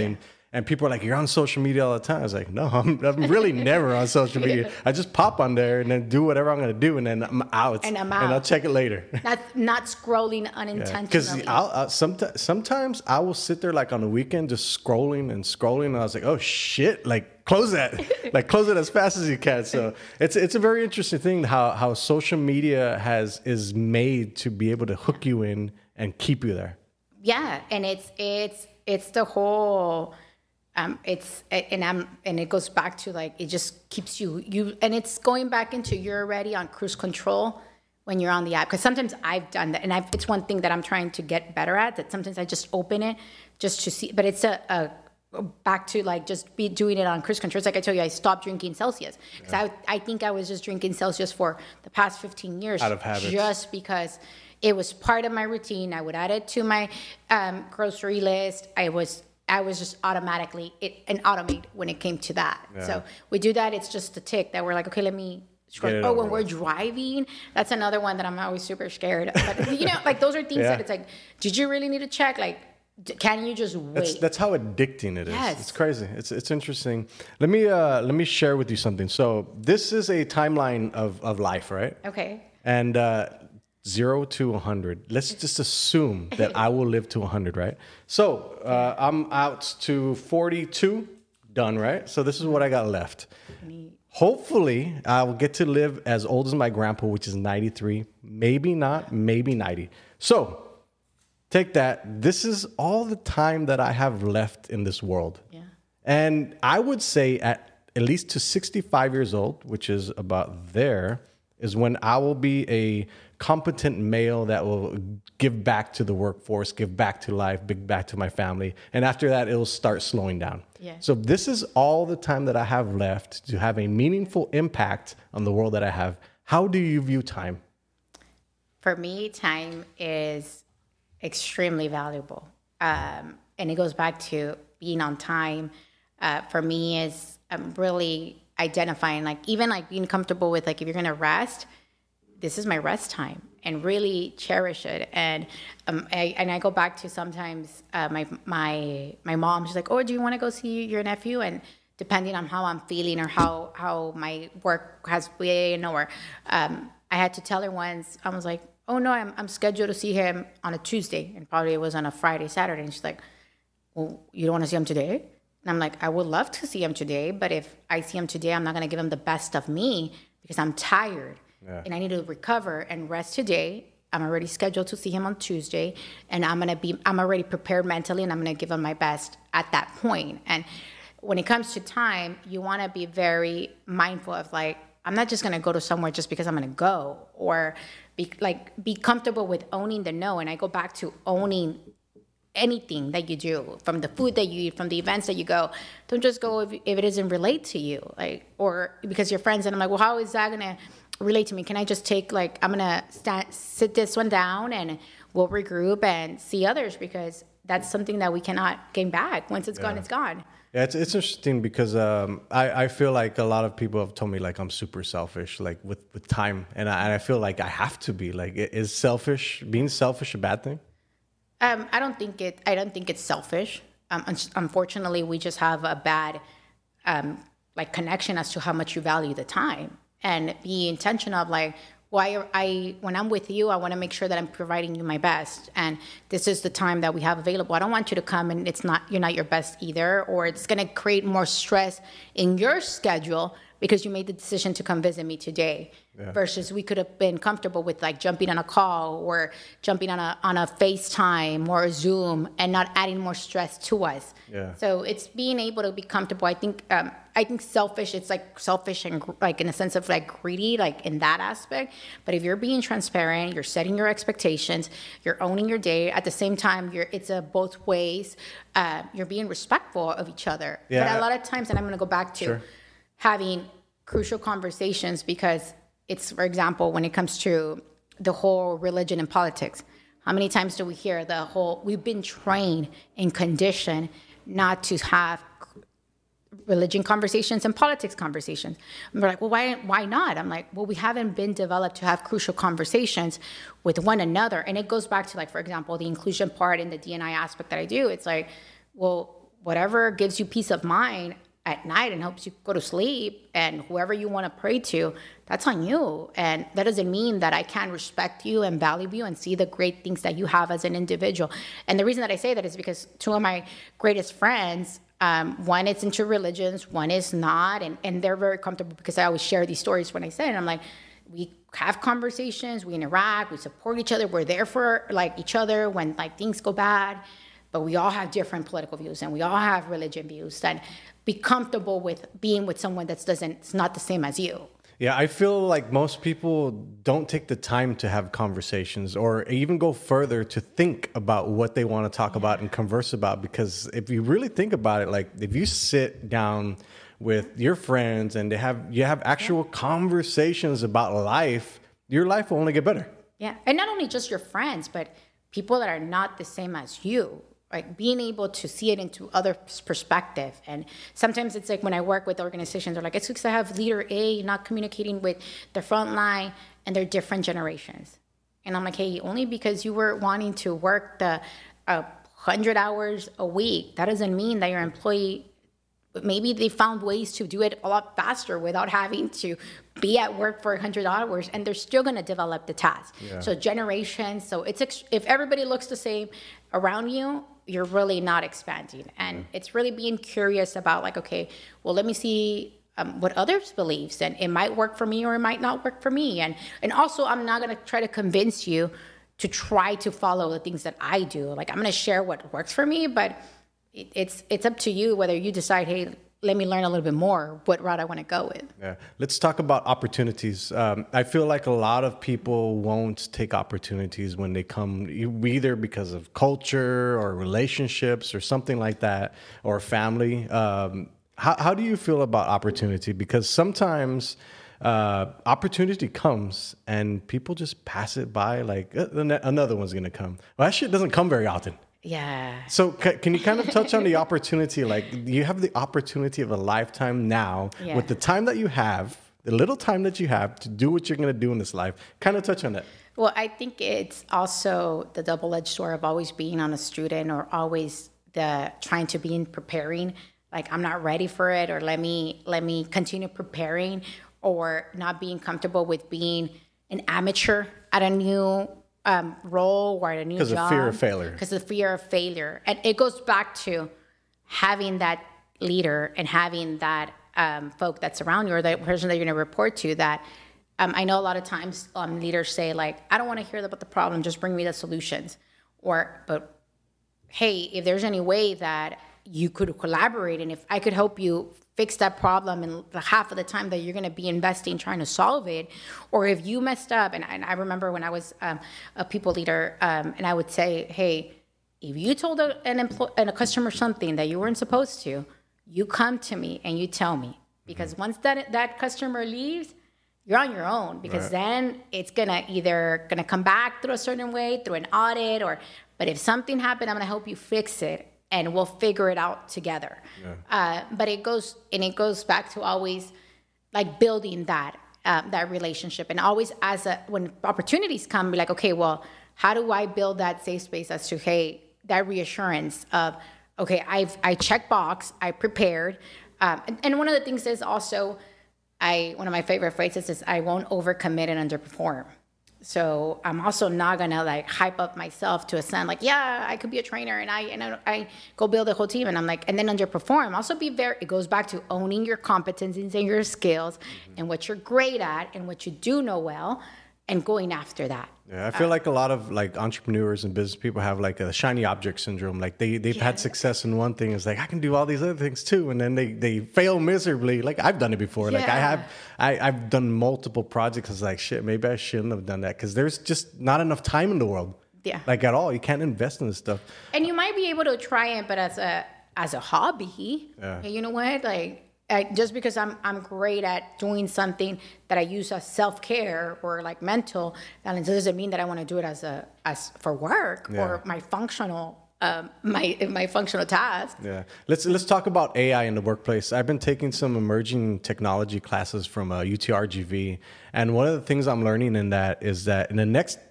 And people are like, you're on social media all the time. I was like, no, I'm, I'm really never on social media. I just pop on there and then do whatever I'm going to do. And then I'm out. And I'm out. And I'll check it later. Not, not scrolling unintentionally. Because yeah. I'll, I'll, sometimes, sometimes I will sit there like on the weekend just scrolling and scrolling. And I was like, oh, shit. Like, close that. like, close it as fast as you can. So it's it's a very interesting thing how, how social media has is made to be able to hook you in and keep you there. Yeah. And it's it's it's the whole... Um, it's and I'm and it goes back to like it just keeps you you and it's going back into you're already on cruise control when you're on the app, because sometimes I've done that and I've, it's one thing that I'm trying to get better at, that sometimes I just open it just to see, but it's a, a back to like just be doing it on cruise control. It's like I told you, I stopped drinking Celsius because yeah. I I think I was just drinking Celsius for the past fifteen years out of habit, just because it was part of my routine. I would add it to my um, grocery list. I was. I was just automatically it, and automate when it came to that. Yeah. So we do that. It's just a tick that we're like, okay, let me. Oh, when we're driving, that's another one that I'm always super scared. But you know, like those are things yeah. that it's like, did you really need to check? Like, can you just wait? That's, that's how addicting it is. Yes. It's crazy. It's it's interesting. Let me uh, let me share with you something. So this is a timeline of of life, right? Okay. And. Uh, Zero to one hundred. Let's just assume that I will live to one hundred, right? So uh, I'm out to forty-two, done, right? So this is what I got left. Hopefully, I will get to live as old as my grandpa, which is ninety-three. Maybe not, maybe ninety. So take that. This is all the time that I have left in this world. Yeah. And I would say at, at least to sixty-five years old, which is about there, is when I will be a competent male that will give back to the workforce, give back to life, give back to my family. And after that, it'll start slowing down. Yeah. So this is all the time that I have left to have a meaningful impact on the world that I have. How do you view time? For me, time is extremely valuable. Um, and it goes back to being on time. Uh, for me is um, really identifying, like even like being comfortable with like, if you're going to rest, this is my rest time, and really cherish it. And um, I, and I go back to sometimes uh, my my my mom, she's like, oh, do you want to go see your nephew? And depending on how I'm feeling or how, how my work has been, or um, I had to tell her once, I was like, oh no, I'm, I'm scheduled to see him on a Tuesday. And probably it was on a Friday, Saturday. And she's like, well, you don't want to see him today? And I'm like, I would love to see him today, but if I see him today, I'm not going to give him the best of me because I'm tired. Yeah. And I need to recover and rest today. I'm already scheduled to see him on Tuesday, and I'm gonna be. I'm already prepared mentally, and I'm gonna give him my best at that point. And when it comes to time, you want to be very mindful of like, I'm not just gonna go to somewhere just because I'm gonna go, or be like be comfortable with owning the no. And I go back to owning anything that you do, from the food that you eat, from the events that you go. Don't just go if, if it doesn't relate to you, like, or because you're friends. And I'm like, well, how is that gonna relate to me? Can I just take like, I'm gonna stand, sit this one down and we'll regroup and see others, because that's something that we cannot gain back. Once it's yeah. gone, it's gone. Yeah, it's it's interesting because um, I, I feel like a lot of people have told me like I'm super selfish, like with, with time. And I, and I feel like I have to be. Like, is selfish, being selfish a bad thing? Um, I don't think it, I don't think it's selfish. Um, un- unfortunately, we just have a bad um, like connection as to how much you value the time. And be intentional of like, why I when I'm with you, I want to make sure that I'm providing you my best, and this is the time that we have available. I don't want you to come and it's not you're not your best either, or it's going to create more stress in your schedule because you made the decision to come visit me today. Yeah. Versus we could have been comfortable with like jumping on a call or jumping on a on a FaceTime or a Zoom and not adding more stress to us. Yeah. So it's being able to be comfortable. I think um, I think selfish. It's like selfish and like in a sense of like greedy, like in that aspect. But if you're being transparent, you're setting your expectations, you're owning your day. At the same time, you're it's a both ways. Uh, you're being respectful of each other. Yeah. But a lot of times, and I'm going to go back to Sure. having crucial conversations, because it's, for example, when it comes to the whole religion and politics, how many times do we hear the whole, we've been trained and conditioned not to have religion conversations and politics conversations. And we're like, well, why, why not? I'm like, well, we haven't been developed to have crucial conversations with one another. And it goes back to like, for example, the inclusion part in the D and I aspect that I do. It's like, well, whatever gives you peace of mind at night and helps you go to sleep, and whoever you want to pray to, that's on you. And that doesn't mean that I can't respect you and value you and see the great things that you have as an individual. And the reason that I say that is because two of my greatest friends, um, one is into religions, one is not, and, and they're very comfortable because I always share these stories when I say it. I'm like, we have conversations, we interact, we support each other, we're there for like each other when like things go bad, but we all have different political views and we all have religion views. And be comfortable with being with someone that doesn't, it's not the same as you. Yeah, I feel like most people don't take the time to have conversations or even go further to think about what they want to talk yeah. about and converse about. Because if you really think about it, like if you sit down with your friends and they have you have actual yeah. conversations about life, your life will only get better. Yeah, and not only just your friends, but people that are not the same as you. Like being able to see it into other perspective. And sometimes it's like when I work with organizations, they're like, it's because I have leader A not communicating with the front line and they're different generations. And I'm like, hey, only because you were wanting to work the uh, one hundred hours a week, that doesn't mean that your employee, maybe they found ways to do it a lot faster without having to be at work for one hundred hours, and they're still going to develop the task. Yeah. So generations, so it's ex- if everybody looks the same around you, you're really not expanding. And mm-hmm. it's really being curious about like, okay, well, let me see um, what others believes, and it might work for me or it might not work for me. And and also, I'm not going to try to convince you to try to follow the things that I do. Like I'm going to share what works for me, but it, it's it's up to you whether you decide, hey, let me learn a little bit more what route I want to go with. Yeah. Let's talk about opportunities. Um, I feel like a lot of people won't take opportunities when they come, either because of culture or relationships or something like that, or family. Um, how, how do you feel about opportunity? Because sometimes uh, opportunity comes and people just pass it by like uh, another one's going to come. Well, that shit doesn't come very often. Yeah. So c- can you kind of touch on the opportunity? Like you have the opportunity of a lifetime now yeah. with the time that you have, the little time that you have to do what you're going to do in this life. Kind of touch on that. Well, I think it's also the double-edged sword of always being on a student or always the trying to be in preparing. Like I'm not ready for it, or let me let me continue preparing, or not being comfortable with being an amateur at a new Um, role or a new job. Because of fear of failure. Because of fear of failure. And it goes back to having that leader and having that um, folk that's around you, or that person that you're going to report to, that um, I know a lot of times um, leaders say, like, I don't want to hear about the problem, just bring me the solutions. Or, but hey, if there's any way that you could collaborate, and if I could help you fix that problem in the half of the time that you're going to be investing trying to solve it, or if you messed up, and, and I remember when I was um, a people leader, um, and I would say, hey, if you told a, an employee and a customer something that you weren't supposed to, you come to me and you tell me, because mm-hmm. once that that customer leaves, you're on your own, because right. then it's gonna either gonna come back through a certain way, through an audit, or but if something happened, I'm gonna help you fix it, and we'll figure it out together. Yeah. Uh, but it goes and it goes back to always like building that uh, that relationship, and always as a when opportunities come, be like, okay, well, how do I build that safe space as to, hey, that reassurance of, okay, I've I checked box, I prepared, um, and, and one of the things is also, I one of my favorite phrases is I won't overcommit and underperform. So I'm also not gonna like hype up myself to a sound like, yeah, I could be a trainer, and I and I, I go build a whole team, and I'm like, and then underperform. Also be very. It goes back to owning your competencies and your skills, mm-hmm. and what you're great at and what you do know well, and going after that. Yeah, I feel uh, like a lot of like entrepreneurs and business people have like a shiny object syndrome. Like they they've yeah. had success in one thing. It's like I can do all these other things too, and then they they fail miserably. Like I've done it before. Yeah. Like I have I I've done multiple projects. It's like shit. Maybe I shouldn't have done that, because there's just not enough time in the world. Yeah, like at all. You can't invest in this stuff. And you might be able to try it, but as a as a hobby, yeah. you know what, like. I, just because I'm I'm great at doing something that I use as self-care or like mental, that doesn't mean that I want to do it as a as for work yeah. or my functional um, my my functional task. Yeah, let's let's talk about A I in the workplace. I've been taking some emerging technology classes from uh, U T R G V, and one of the things I'm learning in that is that in the next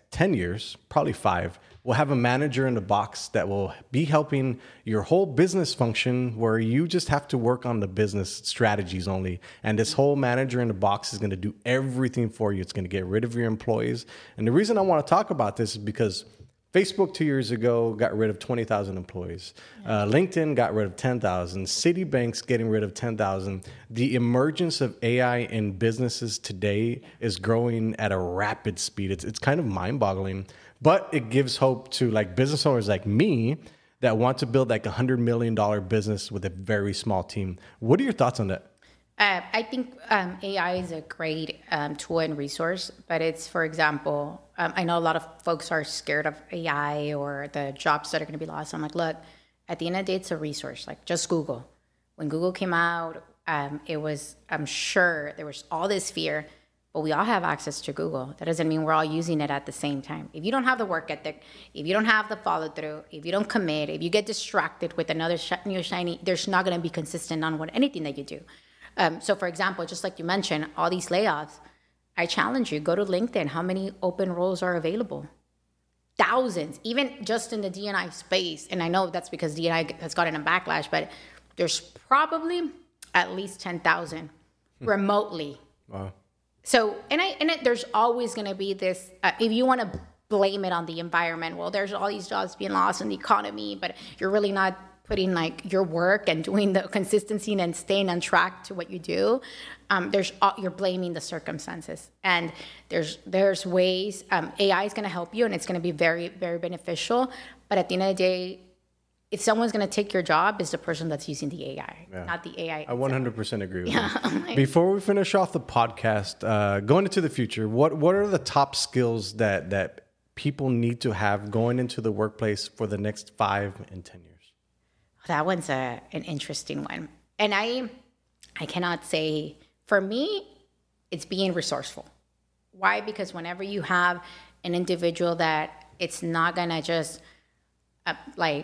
ten years, probably five, we'll have a manager in the box that will be helping your whole business function where you just have to work on the business strategies only. And this whole manager in the box is going to do everything for you. It's going to get rid of your employees. And the reason I want to talk about this is because Facebook two years ago got rid of twenty thousand employees. Uh, LinkedIn got rid of ten thousand. Citibank's getting rid of ten thousand. The emergence of A I in businesses today is growing at a rapid speed. It's it's kind of mind-boggling, but it gives hope to like business owners like me that want to build like a one hundred million dollars business with a very small team. What are your thoughts on that? Uh, I think um, A I is a great um, tool and resource, but it's, for example, um, I know a lot of folks are scared of A I or the jobs that are going to be lost. I'm like, look, at the end of the day, it's a resource. Like just Google. When Google came out, um, it was, I'm sure there was all this fear, but we all have access to Google. That doesn't mean we're all using it at the same time. If you don't have the work ethic, if you don't have the follow through, if you don't commit, if you get distracted with another sh- new shiny, there's not going to be consistent on what anything that you do. Um, so, for example, just like you mentioned, all these layoffs, I challenge you, go to LinkedIn. How many open roles are available? Thousands, even just in the D and I space. And I know that's because D and I has gotten a backlash, but there's probably at least ten thousand remotely. Wow. So, and I and it, there's always going to be this, uh, if you want to blame it on the environment, well, there's all these jobs being lost in the economy, but you're really not putting like your work and doing the consistency and staying on track to what you do. Um, there's you're blaming the circumstances, and there's there's ways. Um, A I is going to help you, and it's going to be very very beneficial. But at the end of the day, if someone's going to take your job, it's the person that's using the A I, yeah. not the A I. I one hundred percent agree with yeah, you. like, Before we finish off the podcast, uh, going into the future, what what are the top skills that that people need to have going into the workplace for the next five and ten years? That one's a, an interesting one. And I I cannot say, for me, it's being resourceful. Why? Because whenever you have an individual that it's not going to just uh, like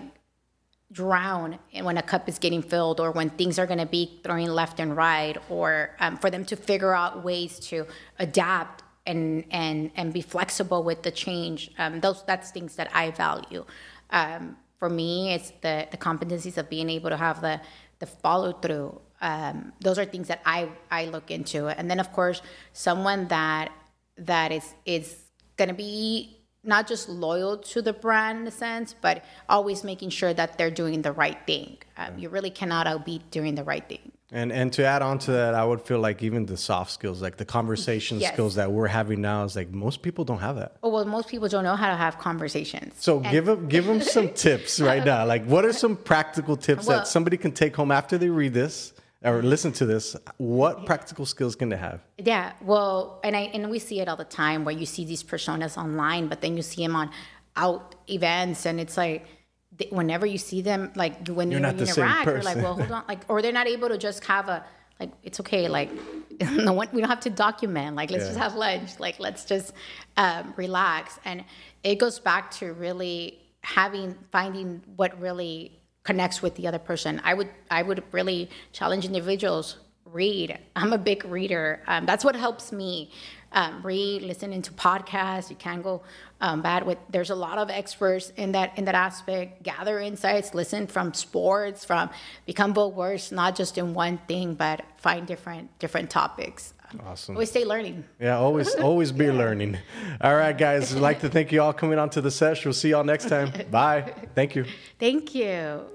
drown when a cup is getting filled, or when things are going to be throwing left and right, or um, for them to figure out ways to adapt and and and be flexible with the change. Um, those that's things that I value. Um, For me, it's the, the competencies of being able to have the, the follow through. Um, those are things that I, I look into. And then, of course, someone that that is is going to be not just loyal to the brand in a sense, but always making sure that they're doing the right thing. Um, you really cannot outbeat doing the right thing. And and to add on to that, I would feel like even the soft skills, like the conversation yes. skills that we're having now, is like most people don't have that. Oh, well, most people don't know how to have conversations. So and give them give them some tips right now. Like, what are some practical tips well, that somebody can take home after they read this or listen to this? What yeah. practical skills can they have? Yeah, well, and I and we see it all the time where you see these personas online, but then you see them on out events, and it's like, whenever you see them, like when you're you not the interact, same person. you're like, well, hold on, like, or they're not able to just have a, like, it's okay, like, no one, we don't have to document, like, let's yeah. just have lunch, like, let's just um, relax, and it goes back to really having, finding what really connects with the other person. I would, I would really challenge individuals, read. I'm a big reader. Um, that's what helps me. Um, read, listen into podcasts. You can go um, bad with. There's a lot of experts in that in that aspect. Gather insights. Listen from sports. From become well versed, not just in one thing, but find different different topics. Awesome. Always stay learning. Yeah, always always be yeah. learning. All right, guys. I'd like to thank you all coming on to the sesh. We'll see y'all next time. Bye. Thank you. Thank you.